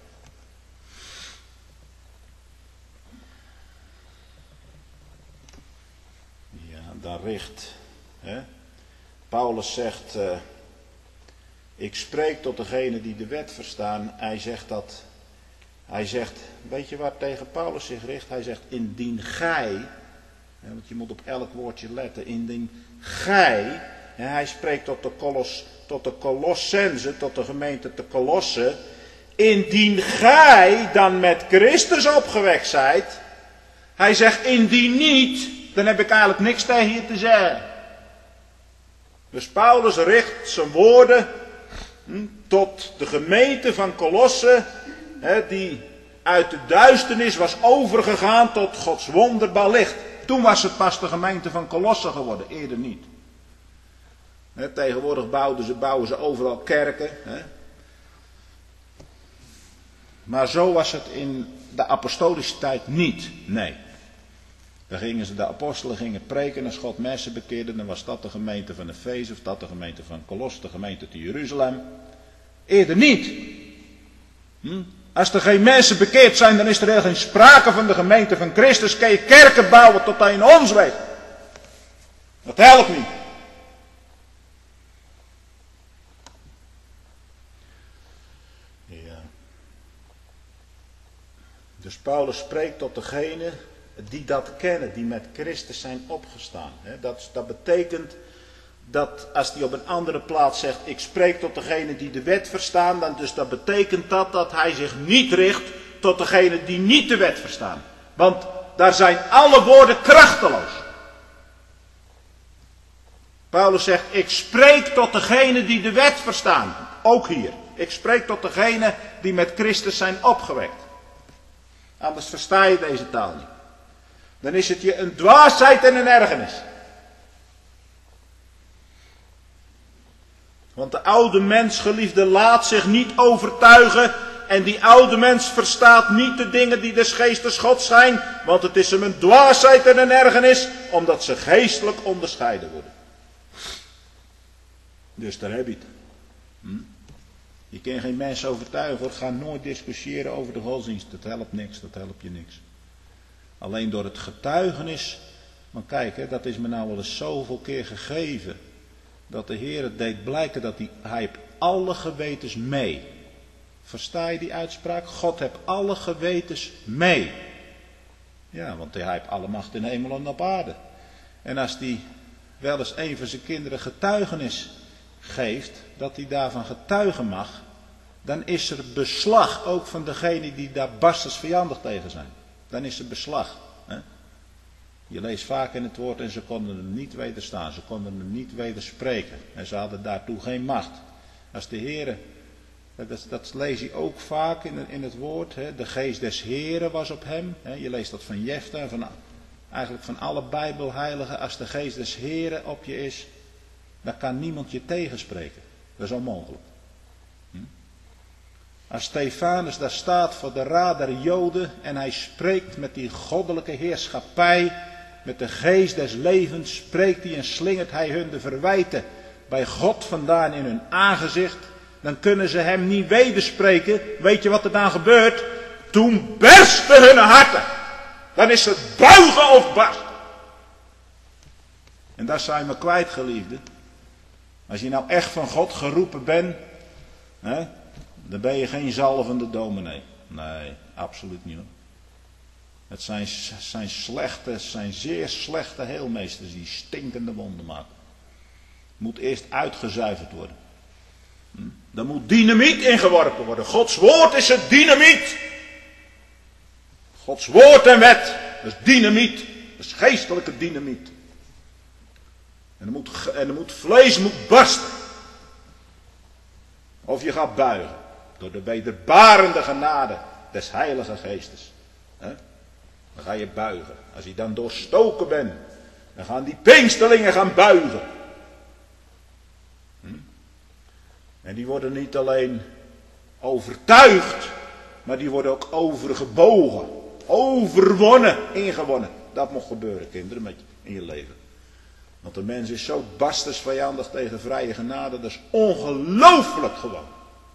Ja, dan richt. Paulus zegt, ik spreek tot degene die de wet verstaan. Hij zegt, weet je waar tegen Paulus zich richt? Hij zegt, indien gij, want je moet op elk woordje letten, indien gij, hij spreekt tot de Colossenzen, tot de gemeente te Colosse, indien gij dan met Christus opgewekt zijt, hij zegt, indien niet, dan heb ik eigenlijk niks tegen je te zeggen. Dus Paulus richt zijn woorden tot de gemeente van Colosse, die uit de duisternis was overgegaan tot Gods wonderbaar licht. Toen was het pas de gemeente van Colosse geworden, eerder niet. Tegenwoordig bouwen ze overal kerken. Maar zo was het in de apostolische tijd niet. Nee. De apostelen gingen preken als God mensen bekeerde. Dan was dat de gemeente van Efeze of dat de gemeente van Colosse, de gemeente te Jeruzalem. Eerder niet. Als er geen mensen bekeerd zijn, dan is er helemaal geen sprake van de gemeente van Christus. Kun je kerken bouwen tot hij in ons weet. Dat helpt niet. Ja. Dus Paulus spreekt tot degenen die dat kennen, die met Christus zijn opgestaan. Dat betekent dat als hij op een andere plaats zegt, ik spreek tot degenen die de wet verstaan, dan dus dat betekent dat hij zich niet richt tot degenen die niet de wet verstaan. Want daar zijn alle woorden krachteloos. Paulus zegt, ik spreek tot degenen die de wet verstaan. Ook hier. Ik spreek tot degenen die met Christus zijn opgewekt. Anders versta je deze taal niet. Dan is het je een dwaasheid en een ergernis. Want de oude mens, geliefde, laat zich niet overtuigen. En die oude mens verstaat niet de dingen die des geestes Gods zijn. Want het is hem een dwaasheid en een ergernis. Omdat ze geestelijk onderscheiden worden. Dus daar heb je het. Je kan geen mensen overtuigen. Ga nooit discussiëren over de godsdienst. Dat helpt niks. Dat helpt je niks. Alleen door het getuigenis. Maar kijk, dat is me nou wel eens zoveel keer gegeven. Dat de Heer het deed blijken dat hij heeft alle gewetens mee. Versta je die uitspraak? God heeft alle gewetens mee. Ja, want hij heeft alle macht in hemel en op aarde. En als hij wel eens een van zijn kinderen getuigenis geeft, dat hij daarvan getuigen mag, dan is er beslag ook van degene die daar barstens vijandig tegen zijn. Dan is er beslag. Hè? Je leest vaak in het woord en ze konden hem niet wederstaan. Ze konden hem niet wederspreken. En ze hadden daartoe geen macht. Als de Heere, dat lees je ook vaak in het woord. Hè? De geest des Heeren was op hem. Hè? Je leest dat van Jefta en eigenlijk van alle Bijbelheiligen. Als de geest des Heeren op je is, dan kan niemand je tegenspreken. Dat is onmogelijk. Als Stefanus daar staat voor de raad der Joden en hij spreekt met die goddelijke heerschappij, met de geest des levens, spreekt hij en slingert hij hun de verwijten bij God vandaan in hun aangezicht. dan kunnen ze hem niet wederspreken. Weet je wat er dan gebeurt? Toen bersten hun harten. Dan is het buigen of barsten. En dat zijn we kwijt, geliefden. Als je nou echt van God geroepen bent, hè, dan ben je geen zalvende dominee. Nee, absoluut niet hoor. Het zijn zeer slechte heelmeesters die stinkende wonden maken. Moet eerst uitgezuiverd worden. Er moet dynamiet ingeworpen worden. Gods woord is het dynamiet. Gods woord en wet, dat is dynamiet. Dat is geestelijke dynamiet. En vlees moet barsten. Of je gaat buigen. Door de wederbarende genade des Heilige Geestes. Dan ga je buigen. Als je dan doorstoken bent. Dan gaan die Pinksterlingen gaan buigen. En die worden niet alleen overtuigd. Maar die worden ook overgebogen. Overwonnen. Ingewonnen. Dat moet gebeuren, kinderen, in je leven. Want de mens is zo barstensvijandig tegen vrije genade. Dat is ongelooflijk gewoon.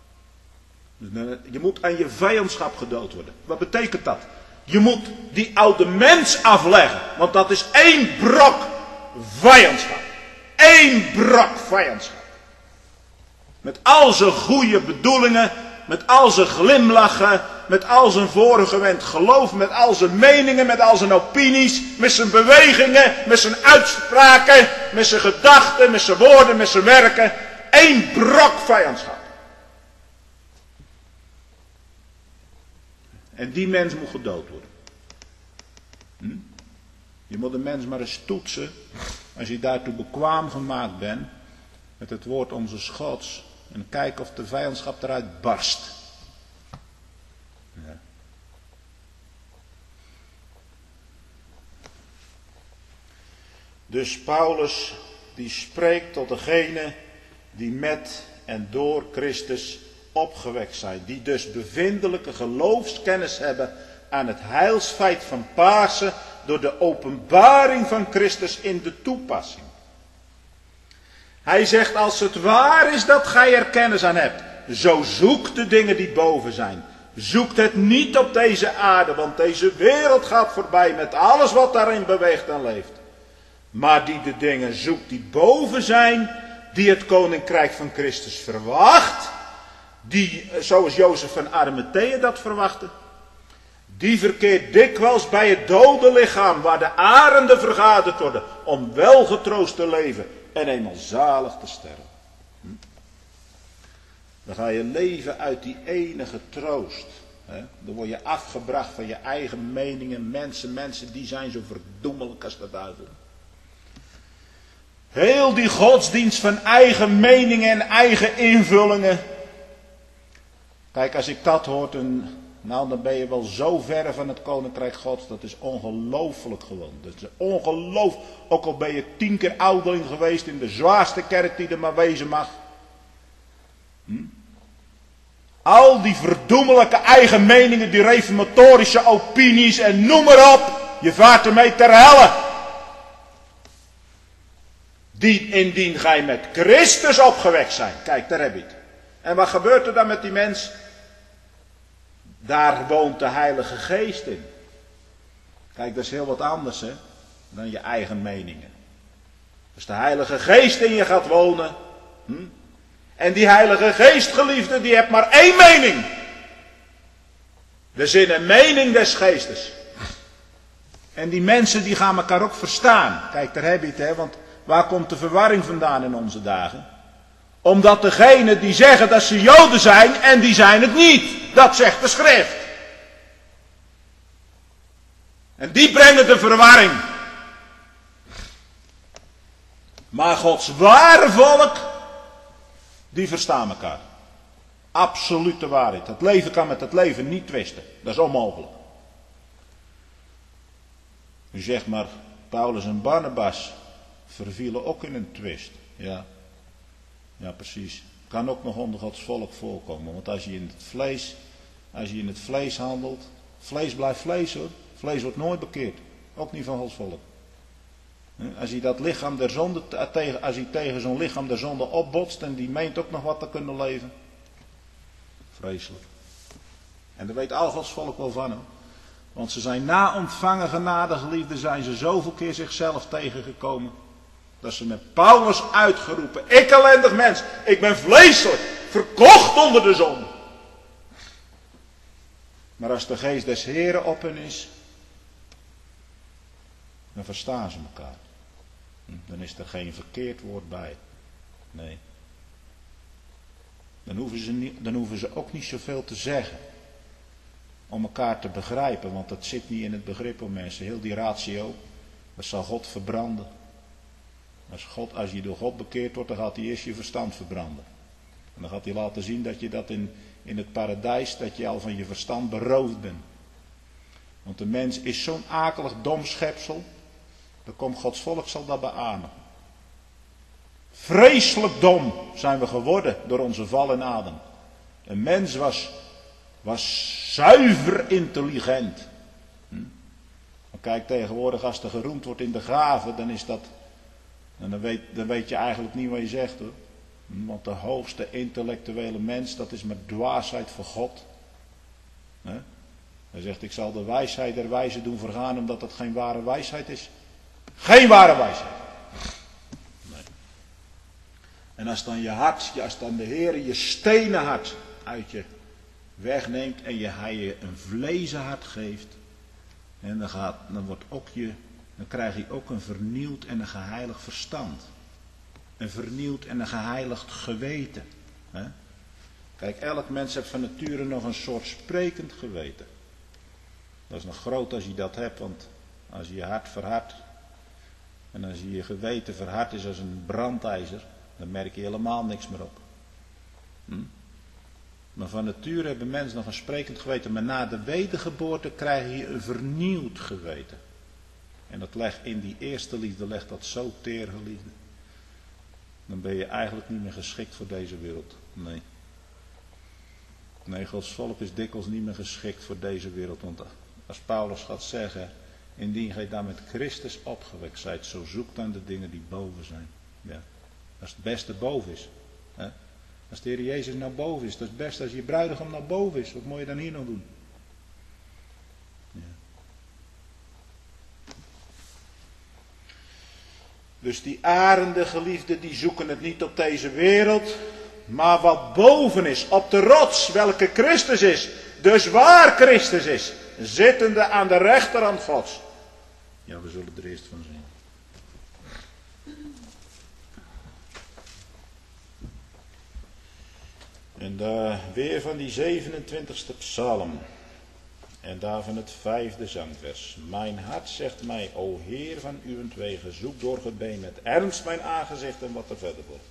Je moet aan je vijandschap gedood worden. Wat betekent dat? Je moet die oude mens afleggen. Want dat is één brok vijandschap. Eén brok vijandschap. Met al zijn goede bedoelingen. Met al zijn glimlachen. Met al zijn voorgewend geloof. Met al zijn meningen. Met al zijn opinies. Met zijn bewegingen. Met zijn uitspraken. Met zijn gedachten. Met zijn woorden. Met zijn werken. Eén brok vijandschap. En die mens moet gedood worden. Je moet de mens maar eens toetsen. Als je daartoe bekwaam gemaakt bent. Met het woord onze Gods. En kijken of de vijandschap eruit barst. Ja. Dus Paulus die spreekt tot degene die met en door Christus opgewekt zijn. Die dus bevindelijke geloofskennis hebben aan het heilsfeit van Pasen door de openbaring van Christus in de toepassing. Hij zegt, als het waar is dat gij er kennis aan hebt, zo zoek de dingen die boven zijn. Zoekt het niet op deze aarde, want deze wereld gaat voorbij met alles wat daarin beweegt en leeft. Maar die de dingen zoekt die boven zijn, die het koninkrijk van Christus verwacht, die, zoals Jozef van Arimathea dat verwachtte, die verkeert dikwijls bij het dode lichaam, waar de arenden vergaderd worden, om welgetroost te leven en eenmaal zalig te sterven. Dan ga je leven uit die enige troost. Dan word je afgebracht van je eigen meningen. Mensen die zijn zo verdoemelijk als de duivel. Heel die godsdienst van eigen meningen en eigen invullingen. Kijk, als ik dat hoor, dan ben je wel zo ver van het koninkrijk Gods. Dat is ongelooflijk gewoon. Dat is ongelooflijk. Ook al ben je 10 keer ouderling geweest in de zwaarste kerk die er maar wezen mag. Al die verdoemelijke eigen meningen, die reformatorische opinies en noem maar op. Je vaart ermee ter helle. Die indien gij met Christus opgewekt zijn. Kijk, daar heb je het. En wat gebeurt er dan met die mens? Daar woont de Heilige Geest in. Kijk, dat is heel wat anders hè, dan je eigen meningen. Als de Heilige Geest in je gaat wonen. En die Heilige Geest, geliefde, die heeft maar één mening. De zin en mening des Geestes. En die mensen die gaan elkaar ook verstaan. Kijk, daar heb je het hè, want waar komt de verwarring vandaan in onze dagen? Omdat degenen die zeggen dat ze Joden zijn en die zijn het niet. Dat zegt de schrift. En die brengen de verwarring. Maar Gods ware volk, die verstaan elkaar. Absolute waarheid. Het leven kan met het leven niet twisten. Dat is onmogelijk. U zegt maar, Paulus en Barnabas vervielen ook in een twist. Ja, precies. Kan ook nog onder Gods volk voorkomen. Want als je in het vlees handelt. Vlees blijft vlees hoor. Vlees wordt nooit bekeerd. Ook niet van Gods volk. Als hij dat lichaam der zonde, als hij tegen zo'n lichaam der zonde opbotst en die meent ook nog wat te kunnen leven. Vreselijk. En daar weet al Gods volk wel van. Hè? Want ze zijn na ontvangen genade, geliefden, zijn ze zoveel keer zichzelf tegengekomen. Dat ze met Paulus uitgeroepen. Ik ellendig mens, ik ben vleeselijk, verkocht onder de zon. Maar als de geest des Heren op hen is, dan verstaan ze elkaar. Dan is er geen verkeerd woord bij. Nee. Dan hoeven ze ook niet zoveel te zeggen. Om elkaar te begrijpen, want dat zit niet in het begrip om mensen. Heel die ratio, dat zal God verbranden. Als je door God bekeerd wordt, dan gaat hij eerst je verstand verbranden. En dan gaat hij laten zien dat je dat in het paradijs, dat je al van je verstand beroofd bent. Want de mens is zo'n akelig dom schepsel, dan komt Gods volk zal dat beamen. Vreselijk dom zijn we geworden door onze val in Adam. Een mens was zuiver intelligent. Maar kijk, tegenwoordig als er geroemd wordt in de graven, dan is dat... En dan weet je eigenlijk niet wat je zegt hoor. Want de hoogste intellectuele mens, dat is maar dwaasheid voor God. Hij zegt, ik zal de wijsheid der wijzen doen vergaan, omdat dat geen ware wijsheid is. Geen ware wijsheid. Nee. En als dan je hart, als dan de Heer je stenen hart uit je wegneemt en hij je een vlezen hart geeft, en dan krijg je ook een vernieuwd en een geheiligd verstand. Een vernieuwd en een geheiligd geweten. Kijk, elk mens heeft van nature nog een soort sprekend geweten. Dat is nog groot als je dat hebt, want als je je hart verhardt en als je geweten verhard is als een brandijzer, dan merk je helemaal niks meer op. Maar van nature hebben mensen nog een sprekend geweten, maar na de wedergeboorte krijg je een vernieuwd geweten. En dat legt in die eerste liefde, legt dat zo teer, geliefde. Dan ben je eigenlijk niet meer geschikt voor deze wereld. Nee. Nee, Gods volk is dikwijls niet meer geschikt voor deze wereld. Want als Paulus gaat zeggen, indien gij dan met Christus opgewekt zijt, zo zoek dan de dingen die boven zijn. Ja. Als het beste boven is. Hè? Als de Heer Jezus naar boven is, dat is het beste als je bruidegom naar boven is. Wat moet je dan hier nog doen? Ja. Dus die arende geliefden, die zoeken het niet op deze wereld, maar wat boven is, op de rots, welke Christus is, dus waar Christus is, zittende aan de rechterhand Gods. Ja, we zullen er eerst van zien. En weer van die 27e psalm. En daarvan het 5e zangvers. Mijn hart zegt mij, o Heer van uwentwege, zoek door gebeen met ernst mijn aangezicht en wat er verder wordt.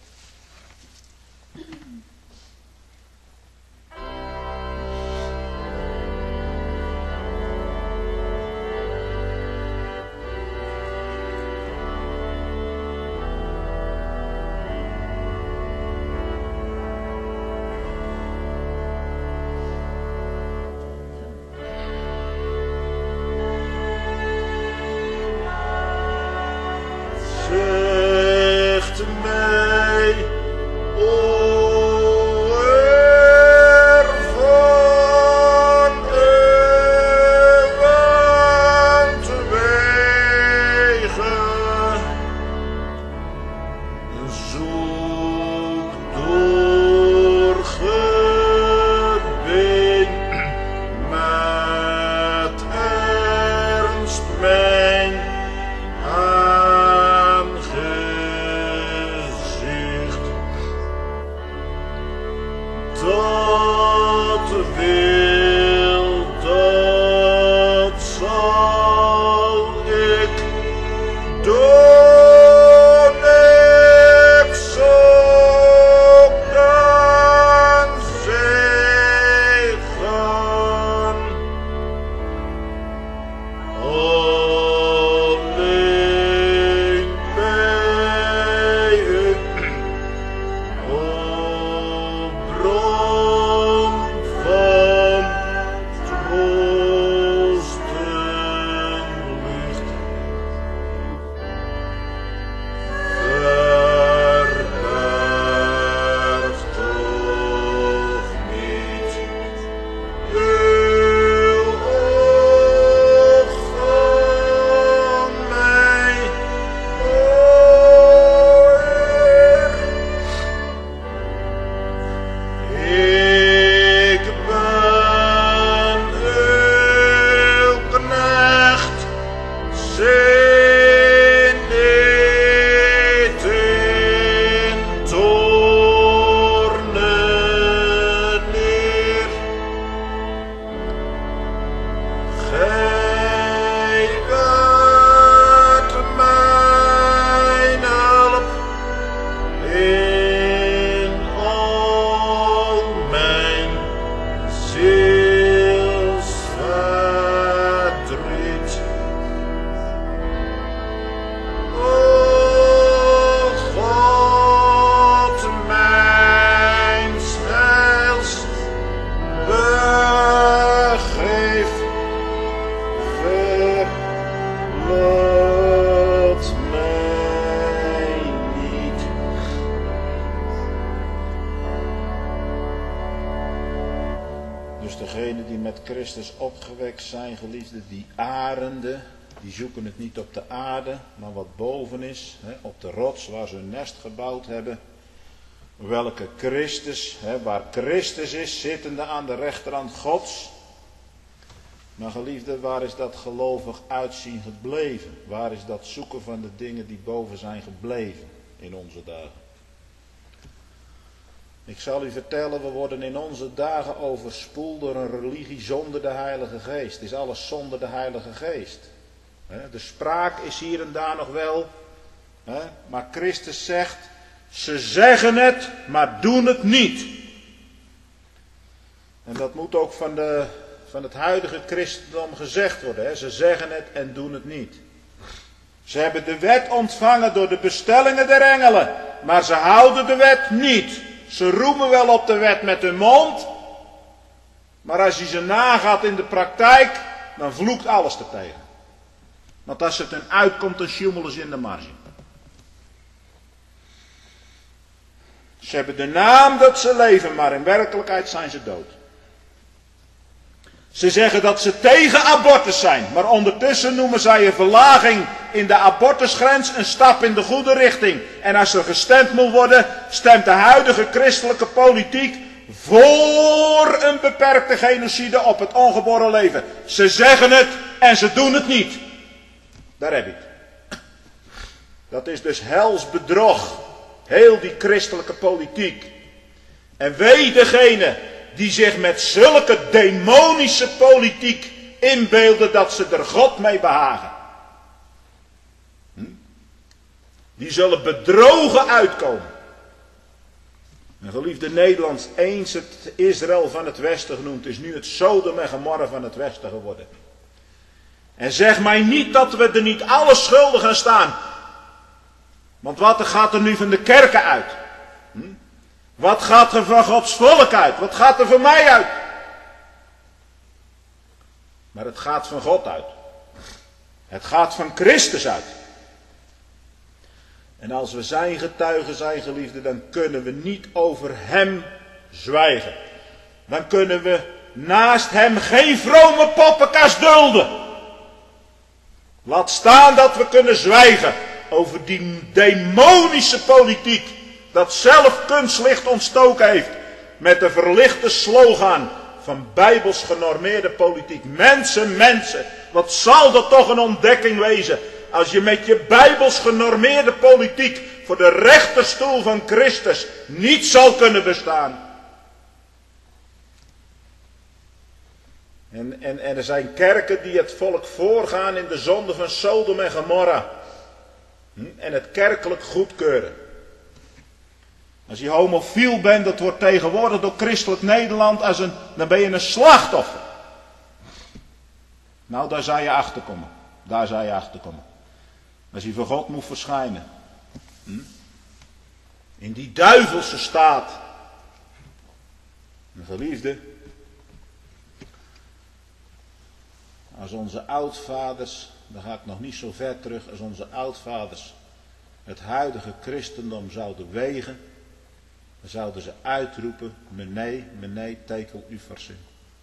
Zegt mij Dus degenen die met Christus opgewekt zijn, geliefden, die arenden, die zoeken het niet op de aarde, maar wat boven is, op de rots waar ze hun nest gebouwd hebben. Welke Christus, waar Christus is, zittende aan de rechterhand Gods. Maar geliefden, waar is dat gelovig uitzien gebleven? Waar is dat zoeken van de dingen die boven zijn gebleven in onze dagen? Ik zal u vertellen, we worden in onze dagen overspoeld door een religie zonder de Heilige Geest. Het is alles zonder de Heilige Geest. De spraak is hier en daar nog wel. Maar Christus zegt, ze zeggen het, maar doen het niet. En dat moet ook van het huidige christendom gezegd worden. Ze zeggen het en doen het niet. Ze hebben de wet ontvangen door de bestellingen der engelen. Maar ze houden de wet niet. Ze roemen wel op de wet met hun mond. Maar als je ze nagaat in de praktijk, dan vloekt alles ertegen. Want als het hun uitkomt, dan sjoemelen ze in de marge. Ze hebben de naam dat ze leven, maar in werkelijkheid zijn ze dood. Ze zeggen dat ze tegen abortus zijn, maar ondertussen noemen zij een verlaging in de abortusgrens een stap in de goede richting. En als er gestemd moet worden, stemt de huidige christelijke politiek voor een beperkte genocide op het ongeboren leven. Ze zeggen het en ze doen het niet. Daar heb je het. Dat is dus hels bedrog. Heel die christelijke politiek. En wee degene die zich met zulke demonische politiek inbeelden dat ze er God mee behagen. Die zullen bedrogen uitkomen. En geliefde Nederlands, eens het Israël van het Westen genoemd, is nu het Sodom en Gomorra van het Westen geworden. En zeg mij niet dat we er niet alle schuldig aan staan. Want wat gaat er nu van de kerken uit? Wat gaat er van Gods volk uit? Wat gaat er van mij uit? Maar het gaat van God uit. Het gaat van Christus uit. En als we zijn getuigen zijn, geliefden, dan kunnen we niet over hem zwijgen. Dan kunnen we naast hem geen vrome poppenkast dulden. Laat staan dat we kunnen zwijgen over die demonische politiek. Dat zelf kunstlicht ontstoken heeft. Met de verlichte slogan van bijbels genormeerde politiek. Mensen, mensen. Wat zal dat toch een ontdekking wezen. Als je met je bijbels genormeerde politiek voor de rechterstoel van Christus niet zal kunnen bestaan. En er zijn kerken die het volk voorgaan in de zonde van Sodom en Gomorra. En het kerkelijk goedkeuren. Als je homofiel bent, dat wordt tegenwoordig door christelijk Nederland dan ben je een slachtoffer. Nou, daar zou je achter komen. Daar zou je achter komen. Als je voor God moet verschijnen. In die duivelse staat. Een geliefde. Als onze oudvaders, dan ga ik nog niet zo ver terug, als onze oudvaders het huidige christendom zouden wegen, dan zouden ze uitroepen, menee, tekel u versin.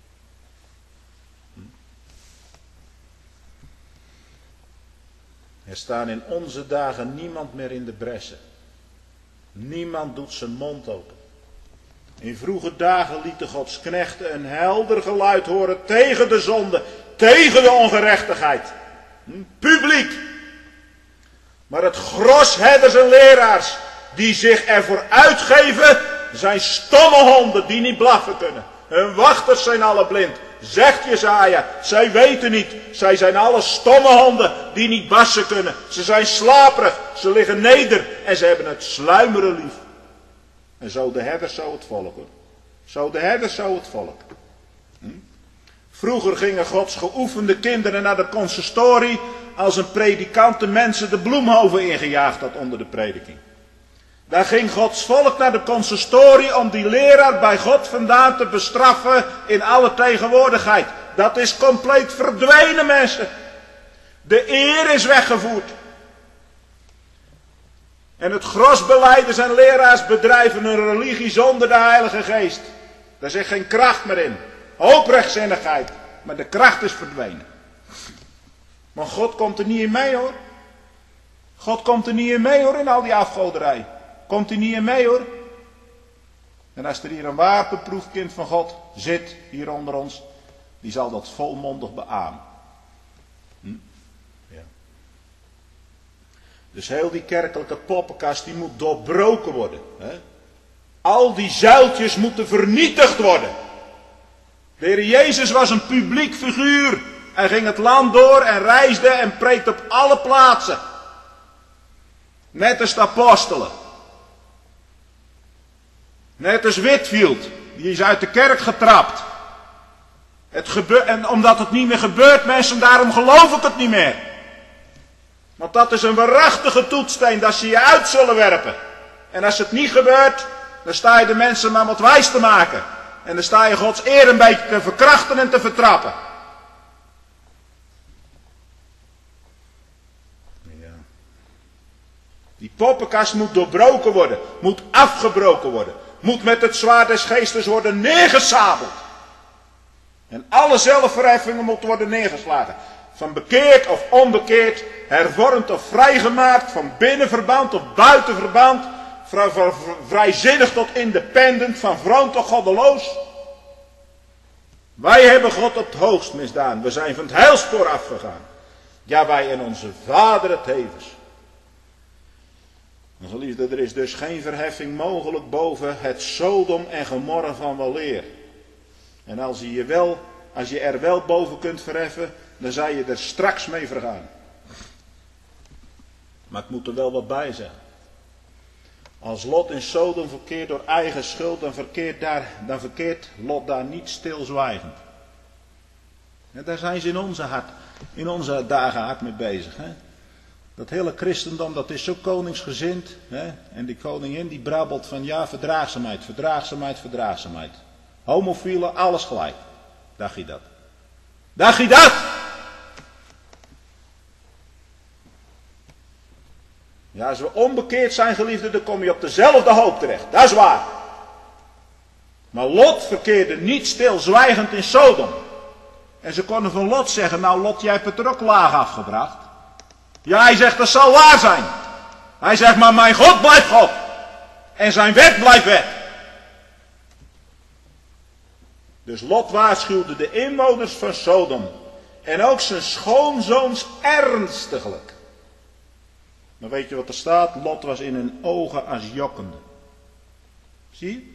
Er staan in onze dagen niemand meer in de bressen. Niemand doet zijn mond open. In vroege dagen lieten Gods knechten een helder geluid horen tegen de zonde, tegen de ongerechtigheid. Publiek. Maar het gros herders en leraars die zich ervoor uitgeven, zijn stomme honden die niet blaffen kunnen. Hun wachters zijn alle blind. Zegt Jesaja, zij weten niet. Zij zijn alle stomme honden die niet bassen kunnen. Ze zijn slaperig, ze liggen neder en ze hebben het sluimeren lief. En zo de herders, zo het volk hoor. Zo de herders, zo het volk. Vroeger gingen Gods geoefende kinderen naar de consistorie als een predikant de mensen de bloemhoven ingejaagd had onder de prediking. Daar ging Gods volk naar de consistorie om die leraar bij God vandaan te bestraffen in alle tegenwoordigheid. Dat is compleet verdwenen, mensen. De eer is weggevoerd. En het gros belijders en leraars bedrijven een religie zonder de Heilige Geest. Daar zit geen kracht meer in. Hoop rechtzinnigheid. Maar de kracht is verdwenen. Maar God komt er niet in mee hoor. God komt er niet in mee hoor in al die afgoderij. Komt er niet in mee hoor. En als er hier een wapenproef kind van God zit hier onder ons. Die zal dat volmondig beamen. Ja. Dus heel die kerkelijke poppenkast die moet doorbroken worden. Hè? Al die zuiltjes moeten vernietigd worden. De Heer Jezus was een publiek figuur. Hij ging het land door en reisde en preekte op alle plaatsen. Net als de apostelen. Net als Whitfield. Die is uit de kerk getrapt. En omdat het niet meer gebeurt, mensen, daarom geloof ik het niet meer. Want dat is een waarachtige toetssteen dat ze je uit zullen werpen. En als het niet gebeurt, dan sta je de mensen maar wat wijs te maken. En dan sta je Gods eer een beetje te verkrachten en te vertrappen. Ja. Die poppenkast moet doorbroken worden. Moet afgebroken worden. Moet met het zwaard des geestes worden neergesabeld. En alle zelfverheffingen moeten worden neergeslagen. Van bekeerd of onbekeerd, hervormd of vrijgemaakt, van binnenverband of buitenverband, vrijzinnig tot independent, van vroom tot goddeloos. Wij hebben God op het hoogst misdaan. We zijn van het heilspoor afgegaan. Ja, wij en onze Vader het tevens. En geliefde, er is dus geen verheffing mogelijk boven het Sodom en Gomorra van weleer. En als je er wel boven kunt verheffen, dan zal je er straks mee vergaan. Maar ik moet er wel wat bij zeggen. Als Lot in Sodom verkeert door eigen schuld, dan verkeert Lot daar niet stilzwijgend. En daar zijn ze in onze dagen hard mee bezig. Hè? Dat hele christendom, dat is zo koningsgezind. Hè? En die koningin die brabbelt van ja, verdraagzaamheid, verdraagzaamheid, verdraagzaamheid. Homofielen, alles gelijk. Dacht je dat? Dacht je dat? Ja, als we onbekeerd zijn, geliefden, dan kom je op dezelfde hoop terecht. Dat is waar. Maar Lot verkeerde niet stilzwijgend in Sodom. En ze konden van Lot zeggen, nou Lot, jij hebt het er ook laag afgebracht. Ja, hij zegt, dat zal waar zijn. Hij zegt, maar mijn God blijft God. En zijn wet blijft wet. Dus Lot waarschuwde de inwoners van Sodom. En ook zijn schoonzoons ernstiglijk. Maar weet je wat er staat? Lot was in hun ogen als jokkende. Zie je?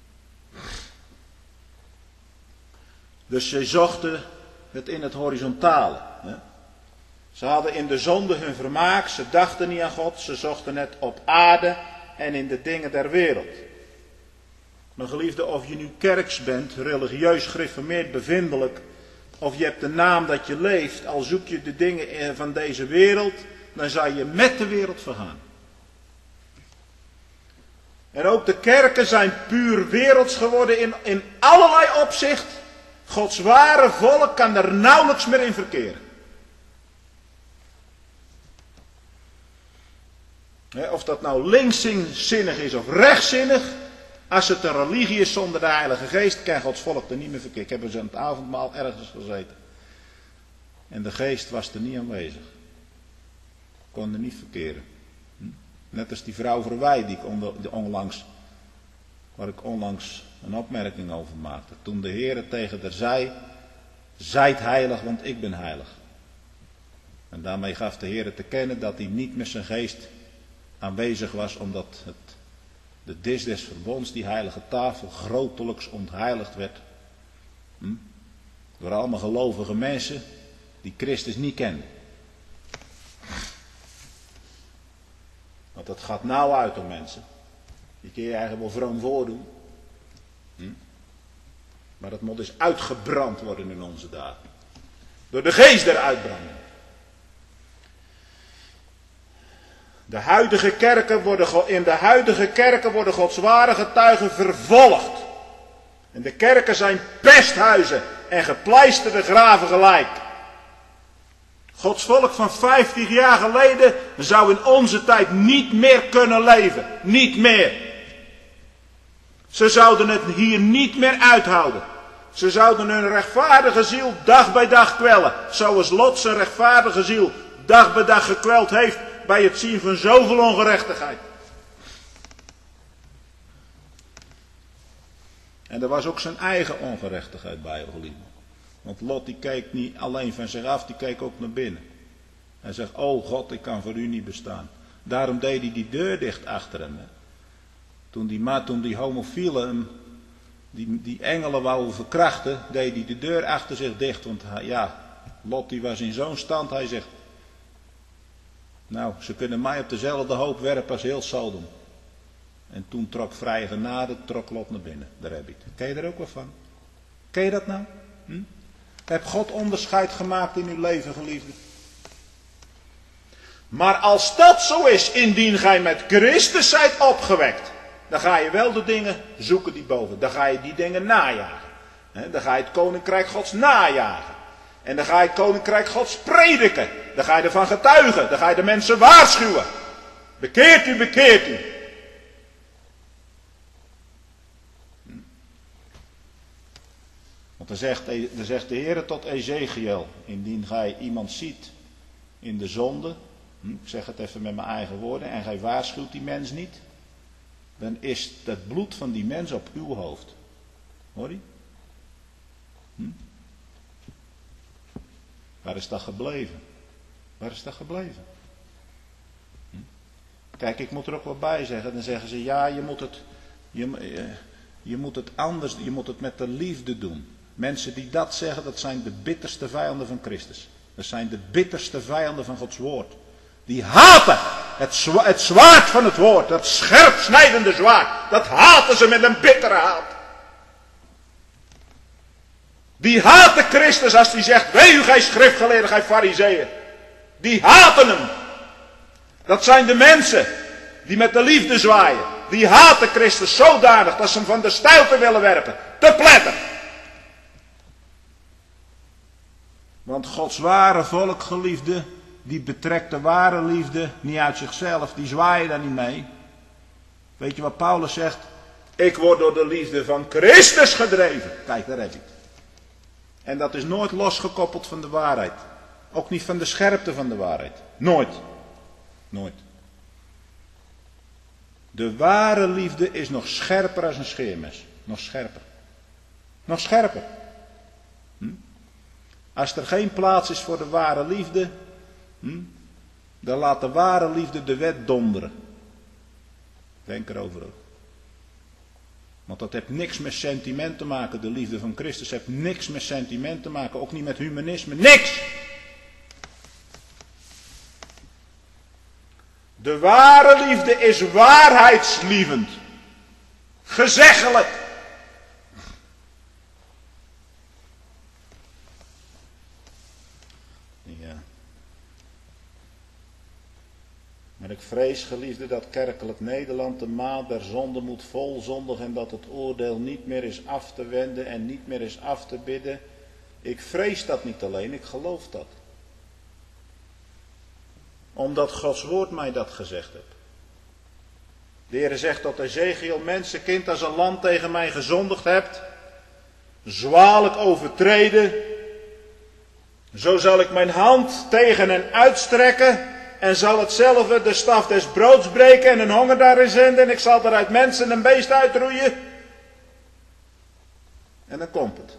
Dus ze zochten het in het horizontale. Hè? Ze hadden in de zonde hun vermaak. Ze dachten niet aan God. Ze zochten het op aarde en in de dingen der wereld. Maar geliefde, of je nu kerks bent, religieus, gereformeerd, bevindelijk, of je hebt de naam dat je leeft, al zoek je de dingen van deze wereld, dan zal je met de wereld vergaan. En ook de kerken zijn puur werelds geworden in allerlei opzicht. Gods ware volk kan er nauwelijks meer in verkeren. Of dat nou linkszinnig is of rechtzinnig. Als het een religie is zonder de Heilige Geest, kan Gods volk er niet meer verkeren. Ik heb eens aan het avondmaal ergens gezeten. En de Geest was er niet aanwezig. Kon er niet verkeren. Net als die vrouw Verwij waar ik onlangs een opmerking over maakte. Toen de Heer tegen haar zei, zijt heilig, want ik ben heilig. En daarmee gaf de Heer te kennen dat hij niet met zijn geest aanwezig was, omdat de dis des verbonds, die heilige tafel, grotelijks ontheiligd werd. Door allemaal gelovige mensen die Christus niet kenden. Want dat gaat nauw uit om mensen. Die kun je eigenlijk wel vroom voordoen. Maar dat moet dus uitgebrand worden in onze dagen. Door de geest der uitbranding. In de huidige kerken worden Gods ware getuigen vervolgd. En de kerken zijn pesthuizen en gepleisterde graven gelijk. Gods volk van 50 jaar geleden zou in onze tijd niet meer kunnen leven. Niet meer. Ze zouden het hier niet meer uithouden. Ze zouden hun rechtvaardige ziel dag bij dag kwellen. Zoals Lot zijn rechtvaardige ziel dag bij dag gekweld heeft bij het zien van zoveel ongerechtigheid. En er was ook zijn eigen ongerechtigheid bij, geliefden. Want Lot die keek niet alleen van zich af, die keek ook naar binnen. Hij zegt, oh God, ik kan voor u niet bestaan. Daarom deed hij die deur dicht achter hem. Toen die homofielen hem, die engelen wouden verkrachten, deed hij de deur achter zich dicht. Want ja, Lot die was in zo'n stand, hij zegt, nou, ze kunnen mij op dezelfde hoop werpen als heel Sodom. En toen trok vrije genade, trok Lot naar binnen. Daar heb je het. Ken je er ook wat van? Ken je dat nou? Heb God onderscheid gemaakt in uw leven, geliefde? Maar als dat zo is, indien gij met Christus zijt opgewekt, dan ga je wel de dingen zoeken die boven. Dan ga je die dingen najagen. Dan ga je het koninkrijk Gods najagen. En dan ga je het koninkrijk Gods prediken. Dan ga je ervan getuigen. Dan ga je de mensen waarschuwen. Bekeert u, bekeert u. Want dan zegt de Heer tot Ezechiel, indien gij iemand ziet in de zonde, ik zeg het even met mijn eigen woorden, en gij waarschuwt die mens niet, dan is het bloed van die mens op uw hoofd. Hoor je? Waar is dat gebleven? Waar is dat gebleven? Kijk, ik moet er ook wat bij zeggen. Dan zeggen ze, ja, je moet het anders, je moet het met de liefde doen. Mensen die dat zeggen, dat zijn de bitterste vijanden van Christus. Dat zijn de bitterste vijanden van Gods woord. Die haten het zwaard van het woord, dat scherp snijdende zwaard. Dat haten ze met een bittere haat. Die haten Christus als hij zegt, wee u gij schriftgeleerden, gij farizeeën. Die haten hem. Dat zijn de mensen die met de liefde zwaaien. Die haten Christus zodanig dat ze hem van de stijlte willen werpen. Te pletter. Want Gods ware volk, geliefde, die betrekt de ware liefde niet uit zichzelf. Die zwaaien daar niet mee. Weet je wat Paulus zegt? Ik word door de liefde van Christus gedreven. Kijk, daar heb je het. En dat is nooit losgekoppeld van de waarheid. Ook niet van de scherpte van de waarheid. Nooit. Nooit. De ware liefde is nog scherper als een scheermes. Nog scherper. Nog scherper. Als er geen plaats is voor de ware liefde, dan laat de ware liefde de wet donderen. Denk erover ook. Want dat heeft niks met sentiment te maken. De liefde van Christus heeft niks met sentiment te maken. Ook niet met humanisme. Niks! De ware liefde is waarheidslievend. Gezeggelijk. Ja. Maar ik vrees, geliefde, dat kerkelijk Nederland de maat der zonde moet volzondigen en dat het oordeel niet meer is af te wenden en niet meer is af te bidden. Ik vrees dat niet alleen, ik geloof dat. Omdat Gods woord mij dat gezegd heeft. De Heer zegt tot Ezechiel, mensenkind, als een land tegen mij gezondigd hebt, zwaarlijk overtreden, zo zal ik mijn hand tegen hen uitstrekken en zal hetzelfde de staf des broods breken en een honger daarin zenden en ik zal eruit mensen en beest uitroeien. En dan komt het.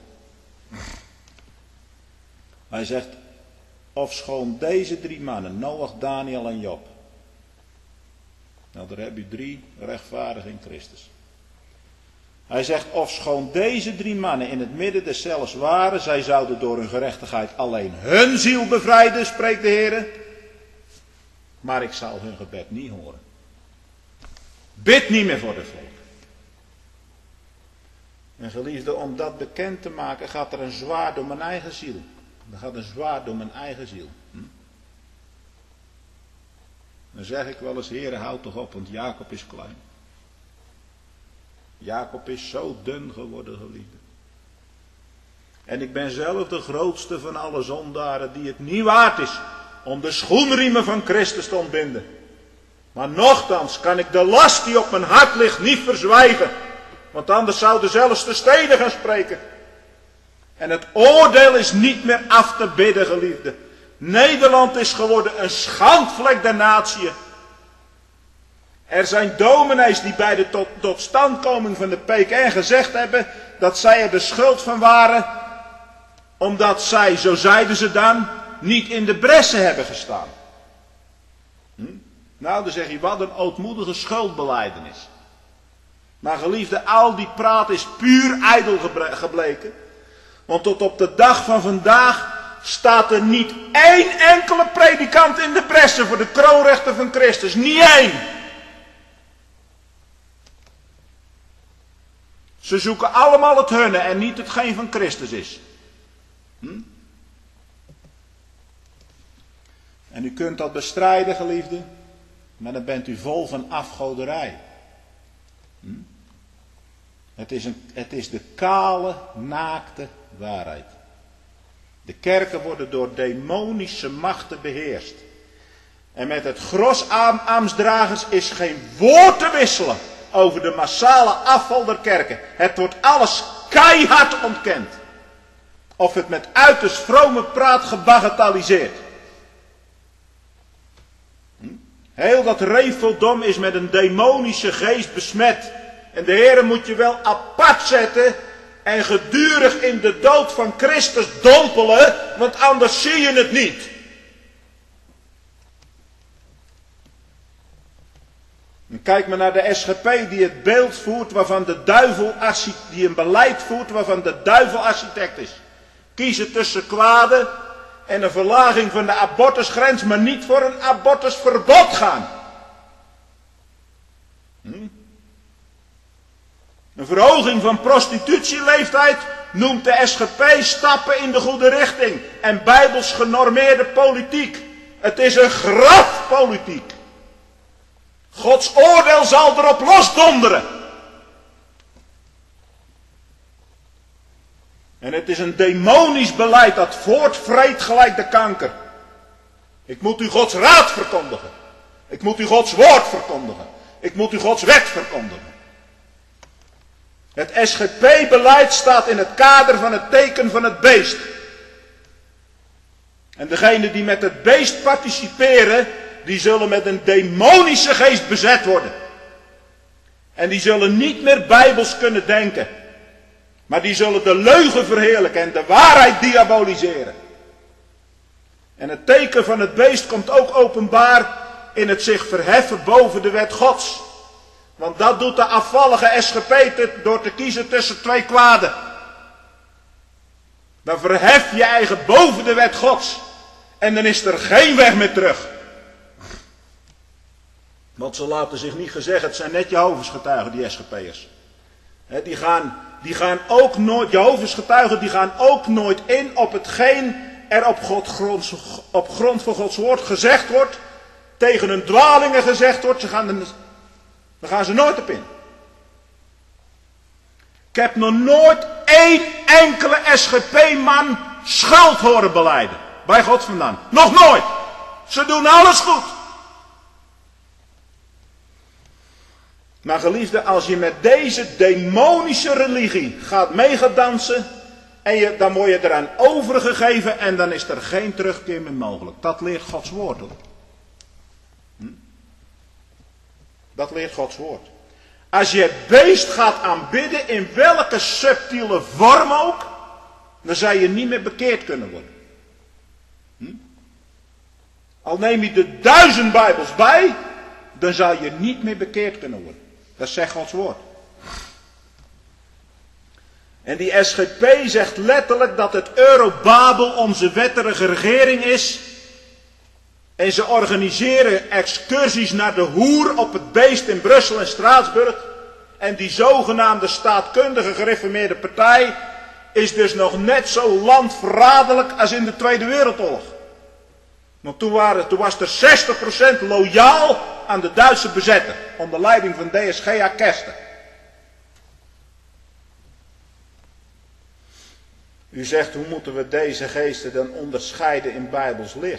Hij zegt, ofschoon deze 3 mannen, Noach, Daniel en Job. Nou, daar heb je 3 rechtvaardigen in Christus. Hij zegt, ofschoon deze 3 mannen in het midden des cels waren, zij zouden door hun gerechtigheid alleen hun ziel bevrijden, spreekt de Heer. Maar ik zal hun gebed niet horen. Bid niet meer voor de volk. En geliefde, om dat bekend te maken, gaat er een zwaard door mijn eigen ziel. Er gaat een zwaard door mijn eigen ziel. Dan zeg ik wel eens, Heere, houd toch op, want Jacob is klein. Jacob is zo dun geworden, geliefde. En ik ben zelf de grootste van alle zondaren die het niet waard is om de schoenriemen van Christus te ontbinden. Maar nochtans kan ik de last die op mijn hart ligt niet verzwijgen. Want anders zouden zelfs de stenen gaan spreken. En het oordeel is niet meer af te bidden, geliefde. Nederland is geworden een schandvlek der natie. Er zijn dominees die bij de totstandkoming van de PKN gezegd hebben dat zij er de schuld van waren, omdat zij, zo zeiden ze dan, niet in de bressen hebben gestaan. Nou, dan zeg je, wat een ootmoedige schuldbelijdenis. Maar geliefde, al die praat is puur ijdel gebleken. Want tot op de dag van vandaag staat er niet één enkele predikant in de bressen voor de kroonrechten van Christus. Niet één. Ze zoeken allemaal het hunne en niet hetgeen van Christus is. En u kunt dat bestrijden, geliefde, maar dan bent u vol van afgoderij. Het is de kale, naakte waarheid. De kerken worden door demonische machten beheerst. En met het gros aan ambtsdragers is geen woord te wisselen over de massale afval der kerken. Het wordt alles keihard ontkend. Of het met uiterst vrome praat gebagatelliseerd. Heel dat reveldom is met een demonische geest besmet. En de Heere moet je wel apart zetten en gedurig in de dood van Christus dompelen, want anders zie je het niet. En kijk maar naar de SGP die het beeld voert waarvan de duivel, die een beleid voert waarvan de duivel architect is. Kiezen tussen kwade en een verlaging van de abortusgrens, maar niet voor een abortusverbod gaan. Een verhoging van prostitutieleeftijd noemt de SGP stappen in de goede richting en bijbels genormeerde politiek. Het is een grafpolitiek. Gods oordeel zal erop losdonderen. En het is een demonisch beleid dat voortvreet gelijk de kanker. Ik moet u Gods raad verkondigen. Ik moet u Gods woord verkondigen. Ik moet u Gods wet verkondigen. Het SGP-beleid staat in het kader van het teken van het beest. En degenen die met het beest participeren, die zullen met een demonische geest bezet worden. En die zullen niet meer bijbels kunnen denken. Maar die zullen de leugen verheerlijken en de waarheid diaboliseren. En het teken van het beest komt ook openbaar in het zich verheffen boven de wet Gods. Want dat doet de afvallige SGP door te kiezen tussen twee kwaden. Dan verhef je eigen boven de wet Gods. En dan is er geen weg meer terug. Want ze laten zich niet gezegd, het zijn net Jehovah's getuigen, die SGP'ers. Die gaan ook nooit, Jehovah's getuigen, die gaan ook nooit in op hetgeen er op grond van Gods woord gezegd wordt. Tegen hun dwalingen gezegd wordt, daar gaan ze nooit op in. Ik heb nog nooit één enkele SGP-man schuld horen belijden. Bij God vandaan. Nog nooit. Ze doen alles goed. Maar geliefde, als je met deze demonische religie gaat meegedansen, dan word je eraan overgegeven en dan is er geen terugkeer meer mogelijk. Dat leert Gods woord hoor. Dat leert Gods woord. Als je het beest gaat aanbidden, in welke subtiele vorm ook, dan zal je niet meer bekeerd kunnen worden. Al neem je de 1000 Bijbels bij, dan zal je niet meer bekeerd kunnen worden. Dat zegt Gods woord. En die SGP zegt letterlijk dat het Eurobabel onze wettige regering is. En ze organiseren excursies naar de hoer op het beest in Brussel en Straatsburg. En die zogenaamde staatkundige gereformeerde partij is dus nog net zo landverraderlijk als in de Tweede Wereldoorlog. Want toen was er 60% loyaal aan de Duitse bezetter. Onder leiding van DSGA Kester. U zegt, hoe moeten we deze geesten dan onderscheiden in Bijbels licht?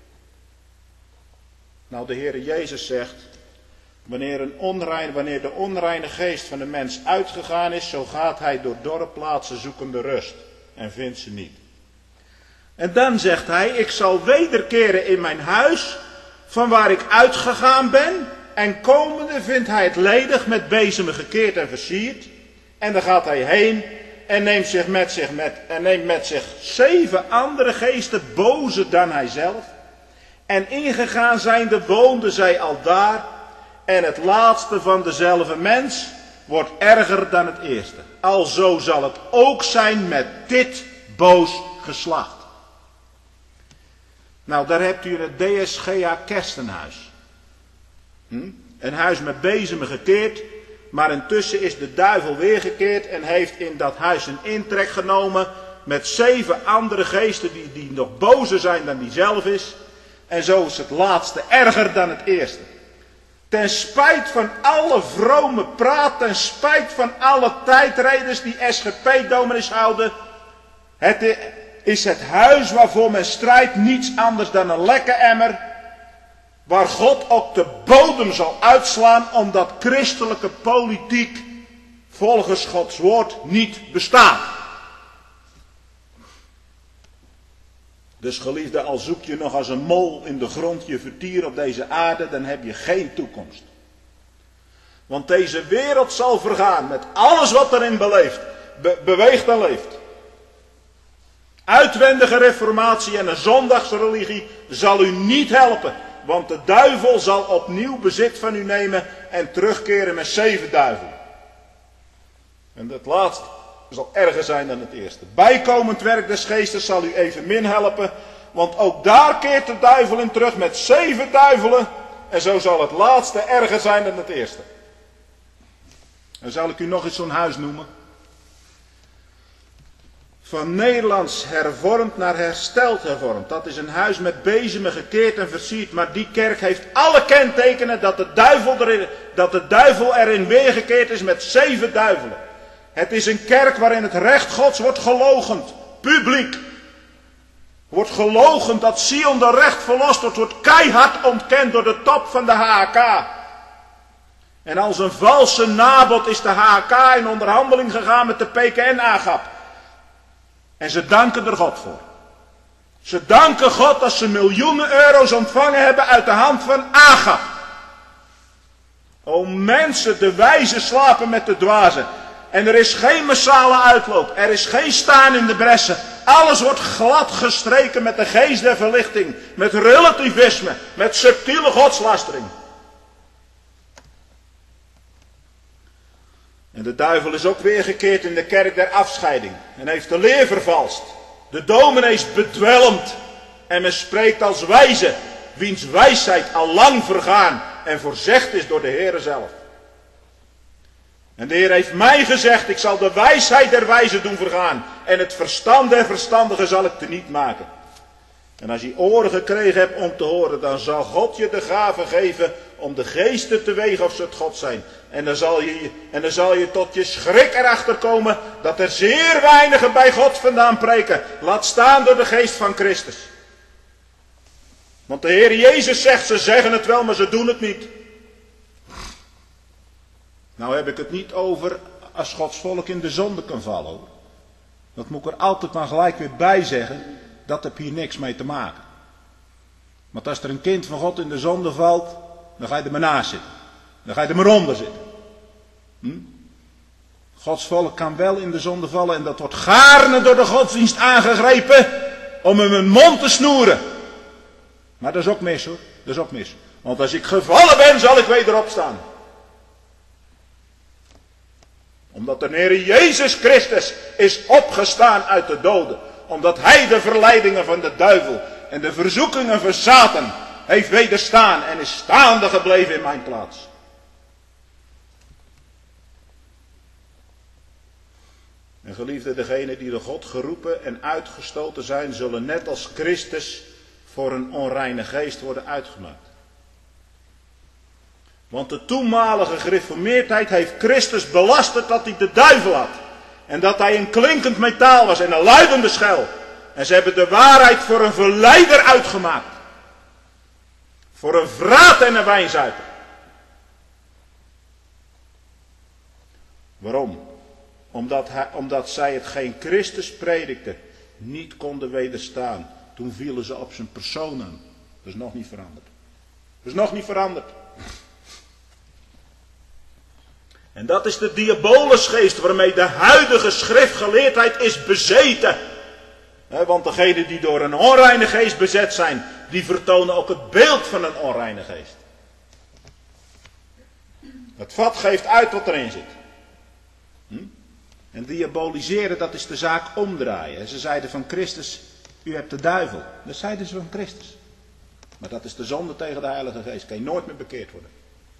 Nou, de Heere Jezus zegt, wanneer de onreine geest van de mens uitgegaan is, zo gaat hij door dorre plaatsen zoekende rust. en vindt ze niet. En dan zegt hij, ik zal wederkeren in mijn huis, van waar ik uitgegaan ben. En komende vindt hij het ledig, met bezemen gekeerd en versierd. En dan gaat hij heen en neemt met zich 7 andere geesten, bozer dan hij zelf. En ingegaan zijnde woonden zij al daar. En het laatste van dezelfde mens wordt erger dan het eerste. Alzo zal het ook zijn met dit boos geslacht. Nou, daar hebt u het DSGA Kerstenhuis. Een huis met bezemen gekeerd, maar intussen is de duivel weergekeerd en heeft in dat huis een intrek genomen met 7 andere geesten die nog bozer zijn dan die zelf is. En zo is het laatste erger dan het eerste. Ten spijt van alle vrome praat, ten spijt van alle tijdreders die SGP-dominees houden, is het huis waarvoor men strijdt niets anders dan een lekke emmer, waar God ook de bodem zal uitslaan, omdat christelijke politiek volgens Gods woord niet bestaat. Dus geliefde, al zoek je nog als een mol in de grond je vertier op deze aarde, dan heb je geen toekomst. Want deze wereld zal vergaan met alles wat erin beweegt en leeft. Uitwendige reformatie en een zondagsreligie zal u niet helpen. Want de duivel zal opnieuw bezit van u nemen en terugkeren met 7 duivelen. En het laatste zal erger zijn dan het eerste. Bijkomend werk des geestes zal u evenmin helpen. Want ook daar keert de duivel in terug met 7 duivelen. En zo zal het laatste erger zijn dan het eerste. Dan zal ik u nog eens zo'n huis noemen. Van Nederlands hervormd naar hersteld hervormd. Dat is een huis met bezemen gekeerd en versierd. Maar die kerk heeft alle kentekenen dat de duivel erin weergekeerd is met 7 duivelen. Het is een kerk waarin het recht Gods wordt geloochend. Publiek. Wordt geloochend dat Sion de recht verlost wordt. Wordt keihard ontkend door de top van de HK. En als een valse nabod is de HK in onderhandeling gegaan met de PKN-AGAP. En ze danken er God voor. Ze danken God dat ze miljoenen euro's ontvangen hebben uit de hand van AGAP. O mensen, de wijzen slapen met de dwazen. En er is geen massale uitloop. Er is geen staan in de bressen. Alles wordt glad gestreken met de geest der verlichting. Met relativisme. Met subtiele godslastering. En de duivel is ook weergekeerd in de kerk der afscheiding. En heeft de leer vervalst. De dominees bedwelmd. En men spreekt als wijze. Wiens wijsheid al lang vergaan. En voorzegd is door de Heere zelf. En de Heer heeft mij gezegd. Ik zal de wijsheid der wijzen doen vergaan. En het verstand der verstandigen zal ik teniet maken. En als je oren gekregen hebt om te horen. Dan zal God je de gave geven. Om de geesten te wegen of ze het God zijn. En dan zal je tot je schrik erachter komen. Dat er zeer weinigen bij God vandaan preken. Laat staan door de geest van Christus. Want de Heer Jezus zegt. Ze zeggen het wel maar ze doen het niet. Nou heb ik het niet over als Gods volk in de zonde kan vallen. Hoor. Dat moet ik er altijd maar gelijk weer bij zeggen. Dat heb hier niks mee te maken. Want als er een kind van God in de zonde valt. Dan ga je er maar naast zitten. Dan ga je er maar onder zitten. Gods volk kan wel in de zonde vallen. En dat wordt gaarne door de godsdienst aangegrepen. Om hem een mond te snoeren. Maar dat is ook mis hoor. Dat is ook mis. Want als ik gevallen ben zal ik weer opstaan. Omdat de Heer Jezus Christus is opgestaan uit de doden. Omdat hij de verleidingen van de duivel en de verzoekingen van Satan heeft wederstaan en is staande gebleven in mijn plaats. En geliefde, degenen die door God geroepen en uitgestoten zijn, zullen net als Christus voor een onreine geest worden uitgemaakt. Want de toenmalige gereformeerdheid heeft Christus belasterd dat hij de duivel had. En dat hij een klinkend metaal was en een luidende schel. En ze hebben de waarheid voor een verleider uitgemaakt. Voor een vraat en een wijnzuiper. Waarom? omdat zij hetgeen Christus predikte niet konden wederstaan. Toen vielen ze op zijn persoon aan. Dat is nog niet veranderd. Dat is nog niet veranderd. En dat is de diabolusgeest waarmee de huidige schriftgeleerdheid is bezeten. Want degenen die door een onreine geest bezet zijn, die vertonen ook het beeld van een onreine geest. Het vat geeft uit wat erin zit. En diaboliseren, dat is de zaak omdraaien. Ze zeiden van Christus, u hebt de duivel. Dat zeiden ze van Christus. Maar dat is de zonde tegen de Heilige Geest. Kan je nooit meer bekeerd worden.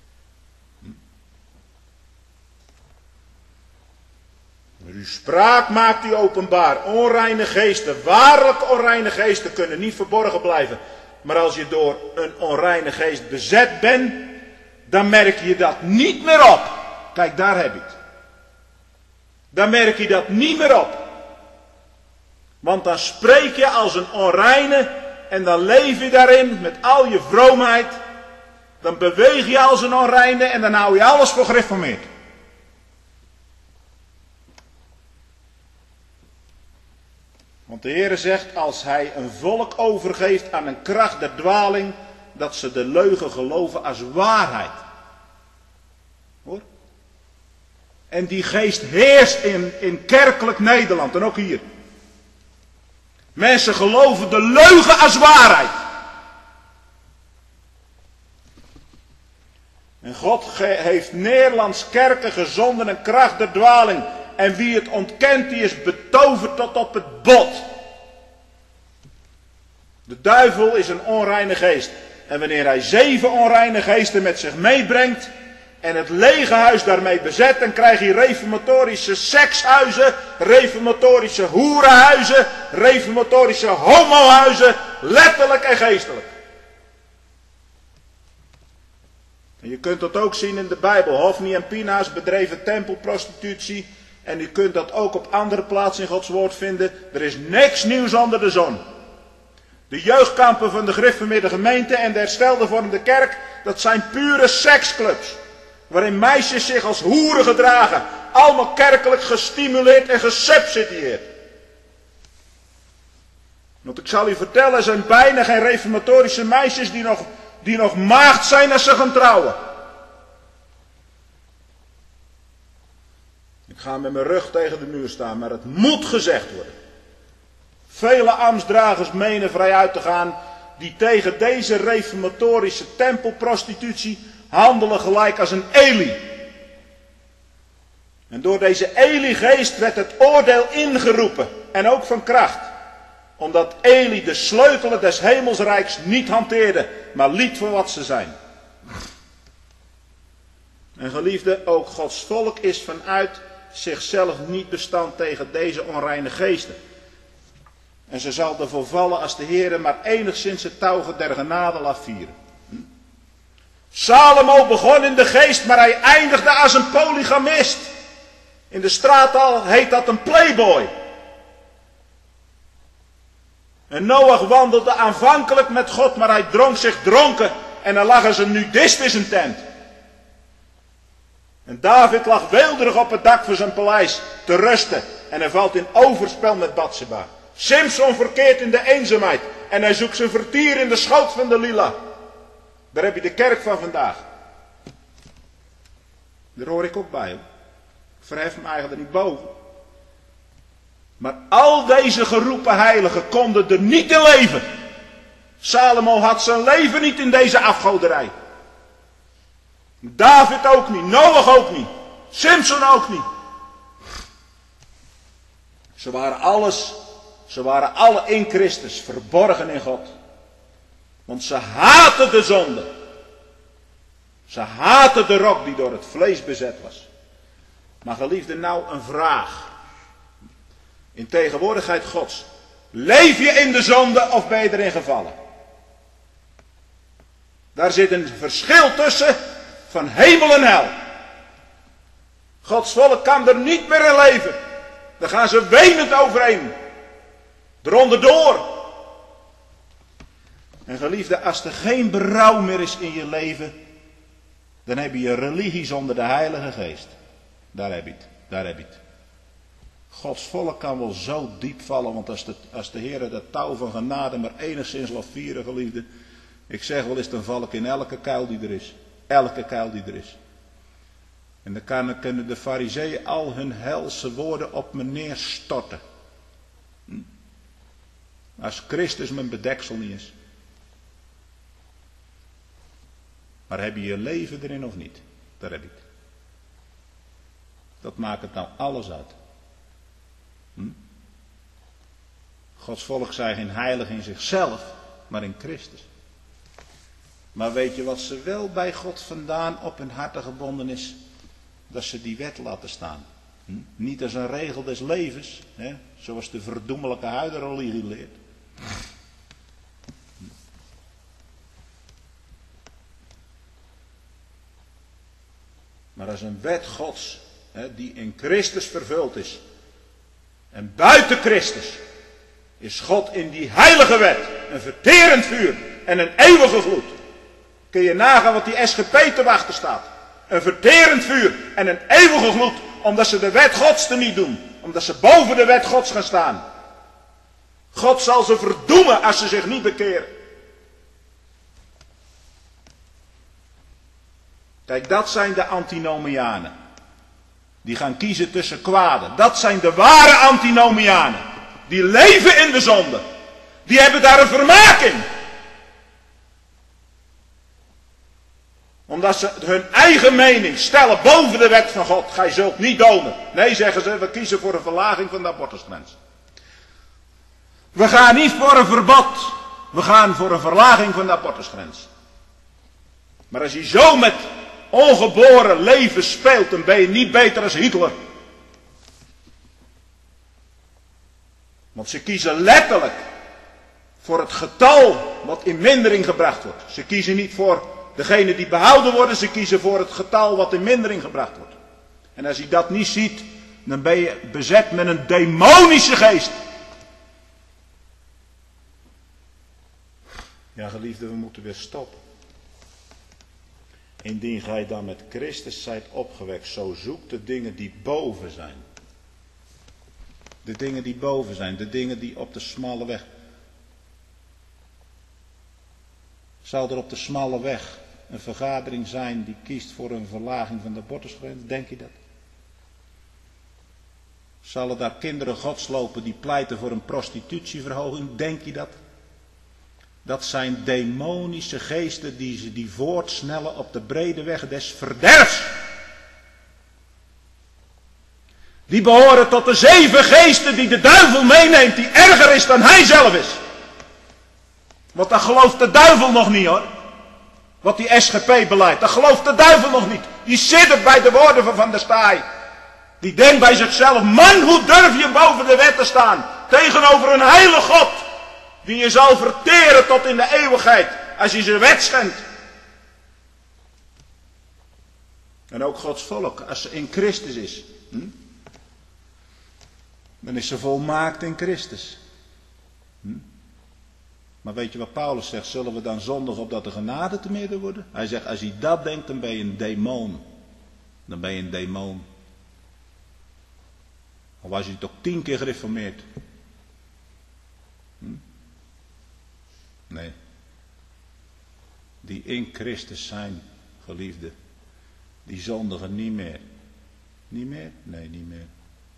Uw spraak maakt u openbaar. Onreine geesten, waarlijk onreine geesten kunnen niet verborgen blijven. Maar als je door een onreine geest bezet bent, dan merk je dat niet meer op. Kijk, daar heb je het. Dan merk je dat niet meer op. Want dan spreek je als een onreine en dan leef je daarin met al je vroomheid. Dan beweeg je als een onreine en dan hou je alles voor gereformeerd. Want de Heere zegt, als hij een volk overgeeft aan een kracht der dwaling, dat ze de leugen geloven als waarheid. Hoor. En die geest heerst in kerkelijk Nederland en ook hier. Mensen geloven de leugen als waarheid. En God heeft Nederlands kerken gezonden een kracht der dwaling. En wie het ontkent, die is betoverd tot op het bot. De duivel is een onreine geest. En wanneer hij 7 onreine geesten met zich meebrengt en het lege huis daarmee bezet, dan krijg je reformatorische sekshuizen, reformatorische hoerenhuizen, reformatorische homohuizen, letterlijk en geestelijk. En je kunt dat ook zien in de Bijbel. Hofni en Pinaas bedreven tempelprostitutie. En u kunt dat ook op andere plaatsen in Gods woord vinden. Er is niks nieuws onder de zon. De jeugdkampen van de gereformeerde gemeente en de herstelde vormde kerk, dat zijn pure seksclubs. Waarin meisjes zich als hoeren gedragen. Allemaal kerkelijk gestimuleerd en gesubsidieerd. Want ik zal u vertellen, er zijn bijna geen reformatorische meisjes die nog maagd zijn als ze gaan trouwen. Ik ga met mijn rug tegen de muur staan, maar het moet gezegd worden. Vele ambtsdragers menen vrij uit te gaan, die tegen deze reformatorische tempelprostitutie handelen gelijk als een Eli. En door deze Eli-geest werd het oordeel ingeroepen, en ook van kracht. Omdat Eli de sleutelen des hemelsrijks niet hanteerde, maar liet voor wat ze zijn. En geliefde, ook Gods volk is vanuit zichzelf niet bestand tegen deze onreine geesten. En ze zal ervoor vallen als de Heere maar enigszins het touw der genade laat vieren. Salomo begon in de geest, maar hij eindigde als een polygamist. In de straattaal heet dat een playboy. En Noach wandelde aanvankelijk met God, maar hij dronk zich dronken en er lag als een nudist in zijn tent. En David lag weelderig op het dak van zijn paleis te rusten en hij valt in overspel met Batseba. Simson verkeert in de eenzaamheid en hij zoekt zijn vertier in de schoot van de lila. Daar heb je de kerk van vandaag. Daar hoor ik ook bij. Ik verhef me eigenlijk niet boven. Maar al deze geroepen heiligen konden er niet in leven. Salomo had zijn leven niet in deze afgoderij. David ook niet, Noach ook niet, Simson ook niet. Ze waren alle in Christus, verborgen in God. Want ze haten de zonde. Ze haten de rok die door het vlees bezet was. Maar geliefde, nou een vraag. In tegenwoordigheid Gods. Leef je in de zonde of ben je erin gevallen? Daar zit een verschil tussen van hemel en hel. Gods volk kan er niet meer in leven. Daar gaan ze wenend overheen. Eronder door. En geliefde, als er geen berouw meer is in je leven, dan heb je religie zonder de Heilige Geest. Daar heb je het. Gods volk kan wel zo diep vallen, want als de Heer dat touw van genade maar enigszins laat vieren, geliefde, ik zeg wel eens, dan val ik in elke kuil die er is. Elke kuil die er is. En dan kunnen de farizeeën al hun helse woorden op me neerstorten. Als Christus mijn bedeksel niet is. Maar heb je je leven erin of niet? Daar heb ik het. Dat maakt het nou alles uit. Gods volk zijn geen heilig in zichzelf, maar in Christus. Maar weet je wat ze wel bij God vandaan op hun harten gebonden is? Dat ze die wet laten staan. Niet als een regel des levens, zoals de verdoemelijke huidenreligie leert. Maar als een wet Gods, die in Christus vervuld is. En buiten Christus is God in die heilige wet een verterend vuur en een eeuwige gloed. Kun je nagaan wat die SGP te wachten staat. Een verterend vuur en een eeuwige gloed, omdat ze de wet Gods er niet doen. Omdat ze boven de wet Gods gaan staan. God zal ze verdoemen als ze zich niet bekeren. Kijk, dat zijn de antinomianen. Die gaan kiezen tussen kwaden. Dat zijn de ware antinomianen. Die leven in de zonde. Die hebben daar een vermaak in. Omdat ze hun eigen mening stellen boven de wet van God. Gij zult niet doden. Nee, zeggen ze, we kiezen voor een verlaging van de abortusgrens. We gaan niet voor een verbod. We gaan voor een verlaging van de abortusgrens. Maar als je zo met ongeboren leven speelt, dan ben je niet beter als Hitler. Want ze kiezen letterlijk voor het getal wat in mindering gebracht wordt. Ze kiezen niet voor degene die behouden worden, ze kiezen voor het getal wat in mindering gebracht wordt. En als je dat niet ziet, dan ben je bezet met een demonische geest. Ja, geliefde, we moeten weer stoppen. Indien gij dan met Christus zijt opgewekt, zo zoek de dingen die boven zijn. De dingen die boven zijn, de dingen die op de smalle weg. Zal er op de smalle weg een vergadering zijn die kiest voor een verlaging van de abortusgrens? Denk je dat? Zullen daar kinderen Gods lopen die pleiten voor een prostitutieverhoging? Denk je dat? Dat zijn demonische geesten die voortsnellen op de brede weg des verderfs. Die behoren tot de 7 geesten die de duivel meeneemt, die erger is dan hij zelf is. Want dat gelooft de duivel nog niet, hoor. Wat die SGP beleidt, dat gelooft de duivel nog niet. Die zit bij de woorden van Van der Staaij. Die denkt bij zichzelf, man, hoe durf je boven de wet te staan? Tegenover een heilige God. Die je zal verteren tot in de eeuwigheid. Als je zijn wet schendt. En ook Gods volk, als ze in Christus is. Dan is ze volmaakt in Christus. Maar weet je wat Paulus zegt? Zullen we dan zondigen opdat de genade te meerder worden? Hij zegt, als je dat denkt, dan ben je een demon. Dan ben je een demon. Al was je toch 10 keer gereformeerd. Nee. Die in Christus zijn, geliefde. Die zondigen niet meer. Niet meer? Nee, niet meer.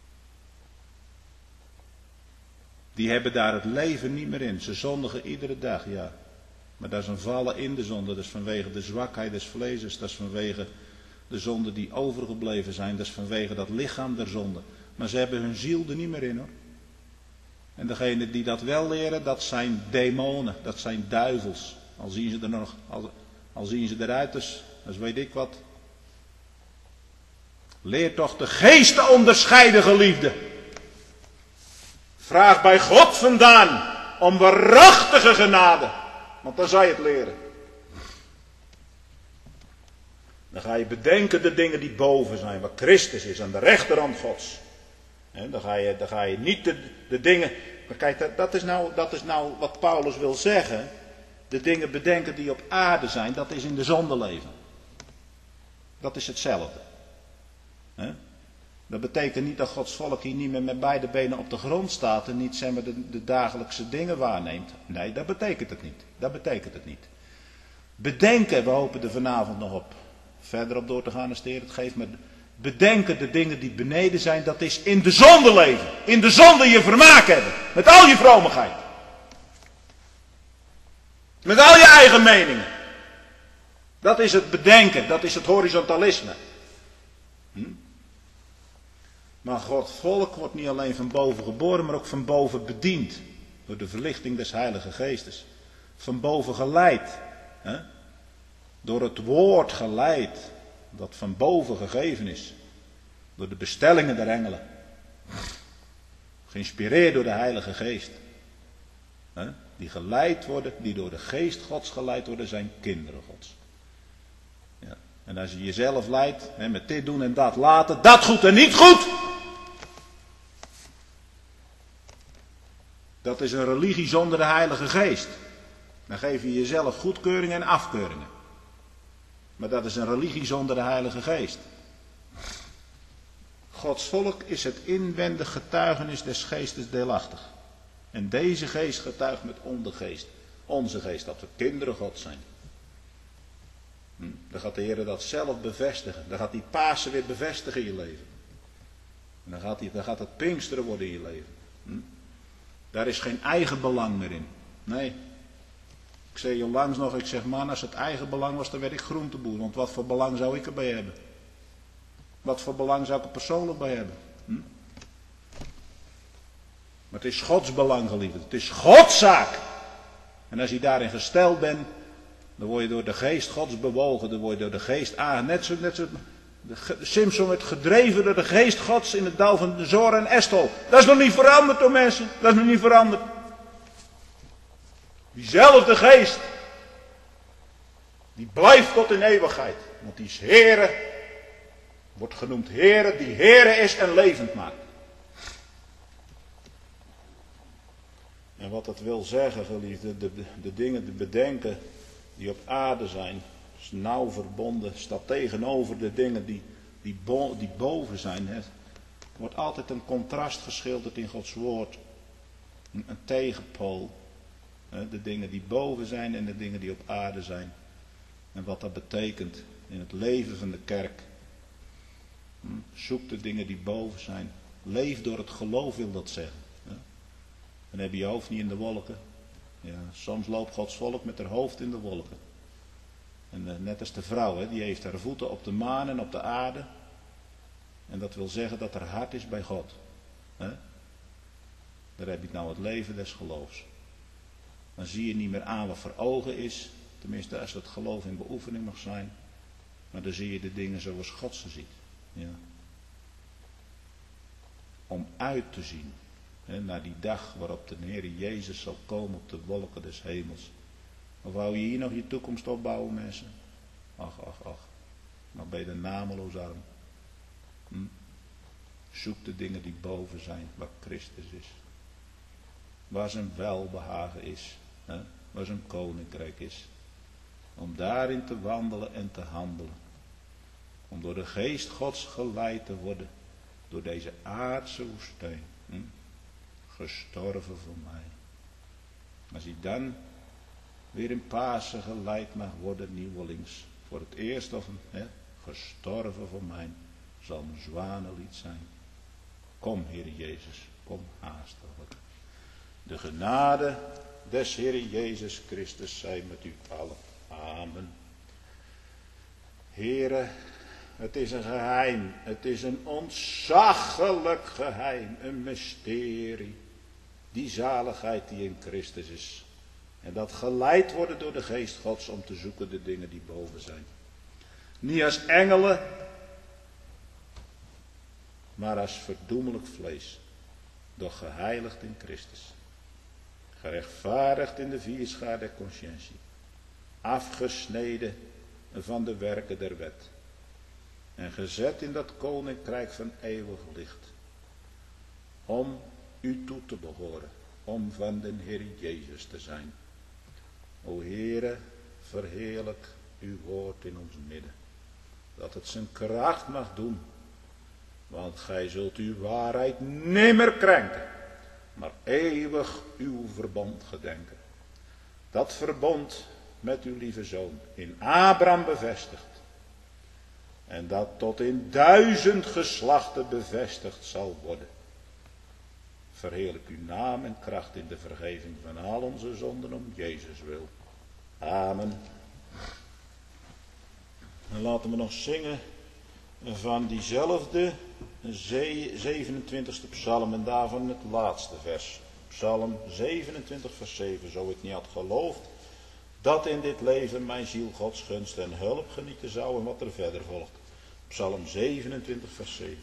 Die hebben daar het leven niet meer in. Ze zondigen iedere dag, ja. Maar dat is een vallen in de zonde. Dat is vanwege de zwakheid des vlees. Dat is vanwege de zonden die overgebleven zijn. Dat is vanwege dat lichaam der zonde. Maar ze hebben hun ziel er niet meer in, hoor. En degenen die dat wel leren, dat zijn demonen. Dat zijn duivels. Al zien ze er nog, al zien ze eruit als weet ik wat. Leer toch de geesten onderscheiden, geliefde. Vraag bij God vandaan om waarachtige genade. Want dan zal je het leren. Dan ga je bedenken de dingen die boven zijn. Waar Christus is aan de rechterhand Gods. En dan ga je niet de dingen. Maar kijk, dat is nou wat Paulus wil zeggen. De dingen bedenken die op aarde zijn. Dat is in de zonde leven. Dat is hetzelfde. Dat betekent niet dat Gods volk hier niet meer met beide benen op de grond staat en niet zeg maar, de dagelijkse dingen waarneemt. Nee, dat betekent het niet. Dat betekent het niet. Bedenken, we hopen er vanavond nog op verder op door te gaan als de Heer het geeft. Maar bedenken de dingen die beneden zijn, dat is in de zonde leven. In de zonde je vermaak hebben. Met al je vromigheid. Met al je eigen meningen. Dat is het bedenken, dat is het horizontalisme. Maar Gods volk wordt niet alleen van boven geboren, maar ook van boven bediend. Door de verlichting des Heilige Geestes. Van boven geleid. Door het woord geleid. Dat van boven gegeven is. Door de bestellingen der engelen. Geïnspireerd door de Heilige Geest. Die geleid worden, die door de Geest Gods geleid worden, zijn kinderen Gods. Ja. En als je jezelf leidt, met dit doen en dat laten, dat goed en niet goed. Dat is een religie zonder de Heilige Geest. Dan geef je jezelf goedkeuringen en afkeuringen. Maar dat is een religie zonder de Heilige Geest. Gods volk is het inwendig getuigenis des Geestes deelachtig. En deze geest getuigt met onze geest, dat we kinderen God zijn. Dan gaat de Heer dat zelf bevestigen. Dan gaat die Pasen weer bevestigen in je leven. En dan gaat het Pinksteren worden in je leven. Daar is geen eigen belang meer in. Nee. Ik zei je langs nog, ik zeg man, als het eigen belang was, dan werd ik groenteboer. Want wat voor belang zou ik erbij hebben? Wat voor belang zou ik er persoonlijk bij hebben? Maar het is Gods belang, geliefd. Het is Gods zaak. En als je daarin gesteld bent, dan word je door de geest Gods bewogen. Dan word je door de geest net zo. Simson werd gedreven door de geest Gods in het dal van de Zor en Esthol. Dat is nog niet veranderd door mensen. Dat is nog niet veranderd. Diezelfde geest. Die blijft tot in eeuwigheid. Want die is Heere. Wordt genoemd Heere. Die Heere is en levend maakt. En wat dat wil zeggen, geliefde, de dingen, de bedenken die op aarde zijn, is nauw verbonden, staat tegenover de dingen die boven zijn. Er wordt altijd een contrast geschilderd in Gods woord. Een tegenpool. De dingen die boven zijn en de dingen die op aarde zijn. En wat dat betekent in het leven van de kerk. Zoek de dingen die boven zijn. Leef door het geloof, wil dat zeggen. Dan heb je je hoofd niet in de wolken. Ja, soms loopt Gods volk met haar hoofd in de wolken. En net als de vrouw, die heeft haar voeten op de maan en op de aarde. En dat wil zeggen dat haar hart is bij God. Daar heb je nou het leven des geloofs. Dan zie je niet meer aan wat voor ogen is. Tenminste als het geloof in beoefening mag zijn. Maar dan zie je de dingen zoals God ze ziet. Ja. Om uit te zien. Naar die dag waarop de Heer Jezus zal komen op de wolken des hemels. Of wou je hier nog je toekomst opbouwen, mensen? Ach. Nou ben je de nameloos arm. Zoek de dingen die boven zijn, waar Christus is. Waar zijn welbehagen is. Waar zijn koninkrijk is. Om daarin te wandelen en te handelen. Om door de geest Gods geleid te worden. Door deze aardse woestijn. Gestorven voor mij. Als hij dan weer in Pasen geleid mag worden, nieuwelings. Voor het eerst gestorven voor mij. Zal mijn zwanenlied zijn. Kom, Heer Jezus, kom haastelijk. De genade des Heer Jezus Christus zij met u allen. Amen. Heere, het is een geheim. Het is een ontzaglijk geheim. Een mysterie. Die zaligheid die in Christus is. En dat geleid worden door de geest Gods om te zoeken de dingen die boven zijn. Niet als engelen. Maar als verdoemelijk vlees. Doch geheiligd in Christus. Gerechtvaardigd in de vierschaar der conscientie. Afgesneden van de werken der wet. En gezet in dat koninkrijk van eeuwig licht. Om u toe te behoren. Om van den Heer Jezus te zijn. O Heere, verheerlijk uw woord in ons midden. Dat het zijn kracht mag doen. Want gij zult uw waarheid nimmer krenken, maar eeuwig uw verbond gedenken. Dat verbond met uw lieve zoon in Abraham bevestigd. En dat tot in 1000 geslachten bevestigd zal worden. Verheerlijk uw naam en kracht in de vergeving van al onze zonden om Jezus wil. Amen. En laten we nog zingen van diezelfde 27e psalm en daarvan het laatste vers. Psalm 27 vers 7. Zo ik niet had geloofd dat in dit leven mijn ziel Gods gunst en hulp genieten zou en wat er verder volgt. Psalm 27 vers 7.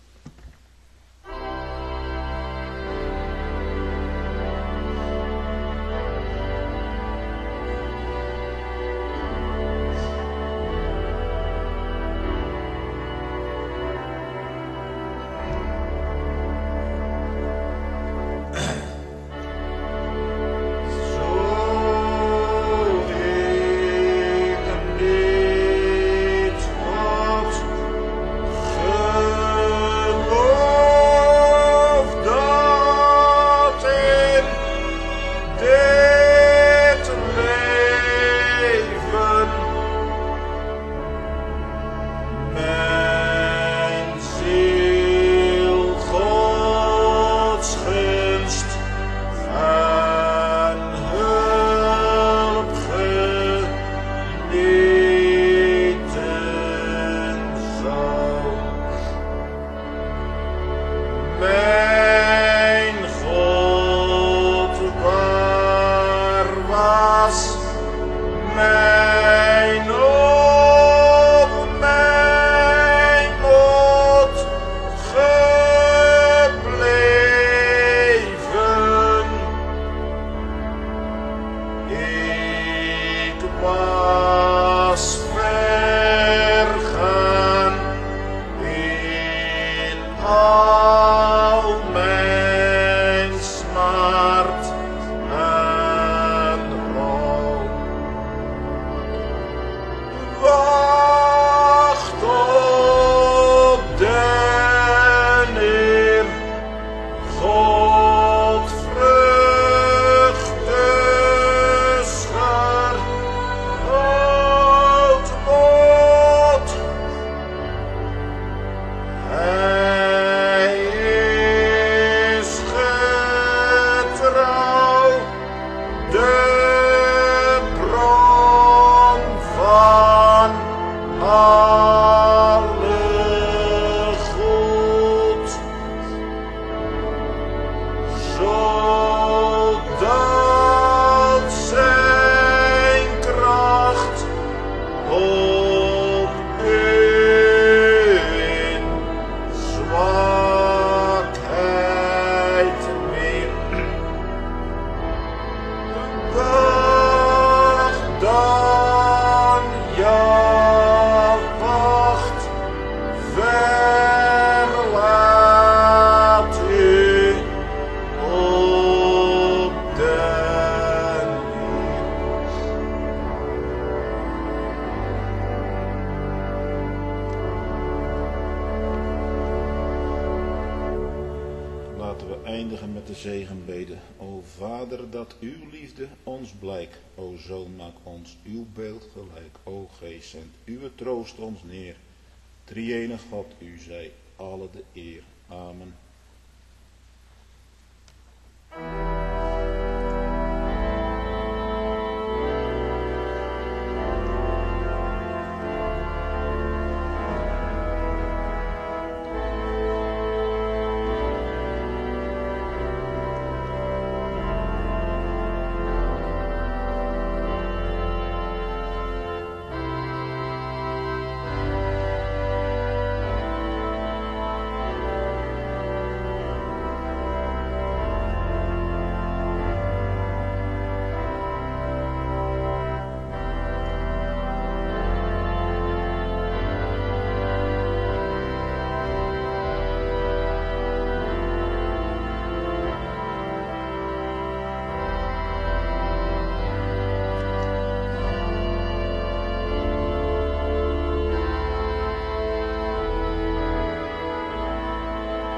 Zend uw troost ons neer. Drie-enig God, u zij alle de eer. Amen.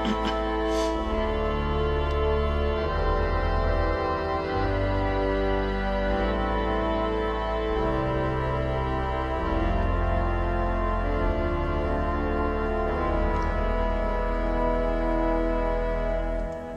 Amen.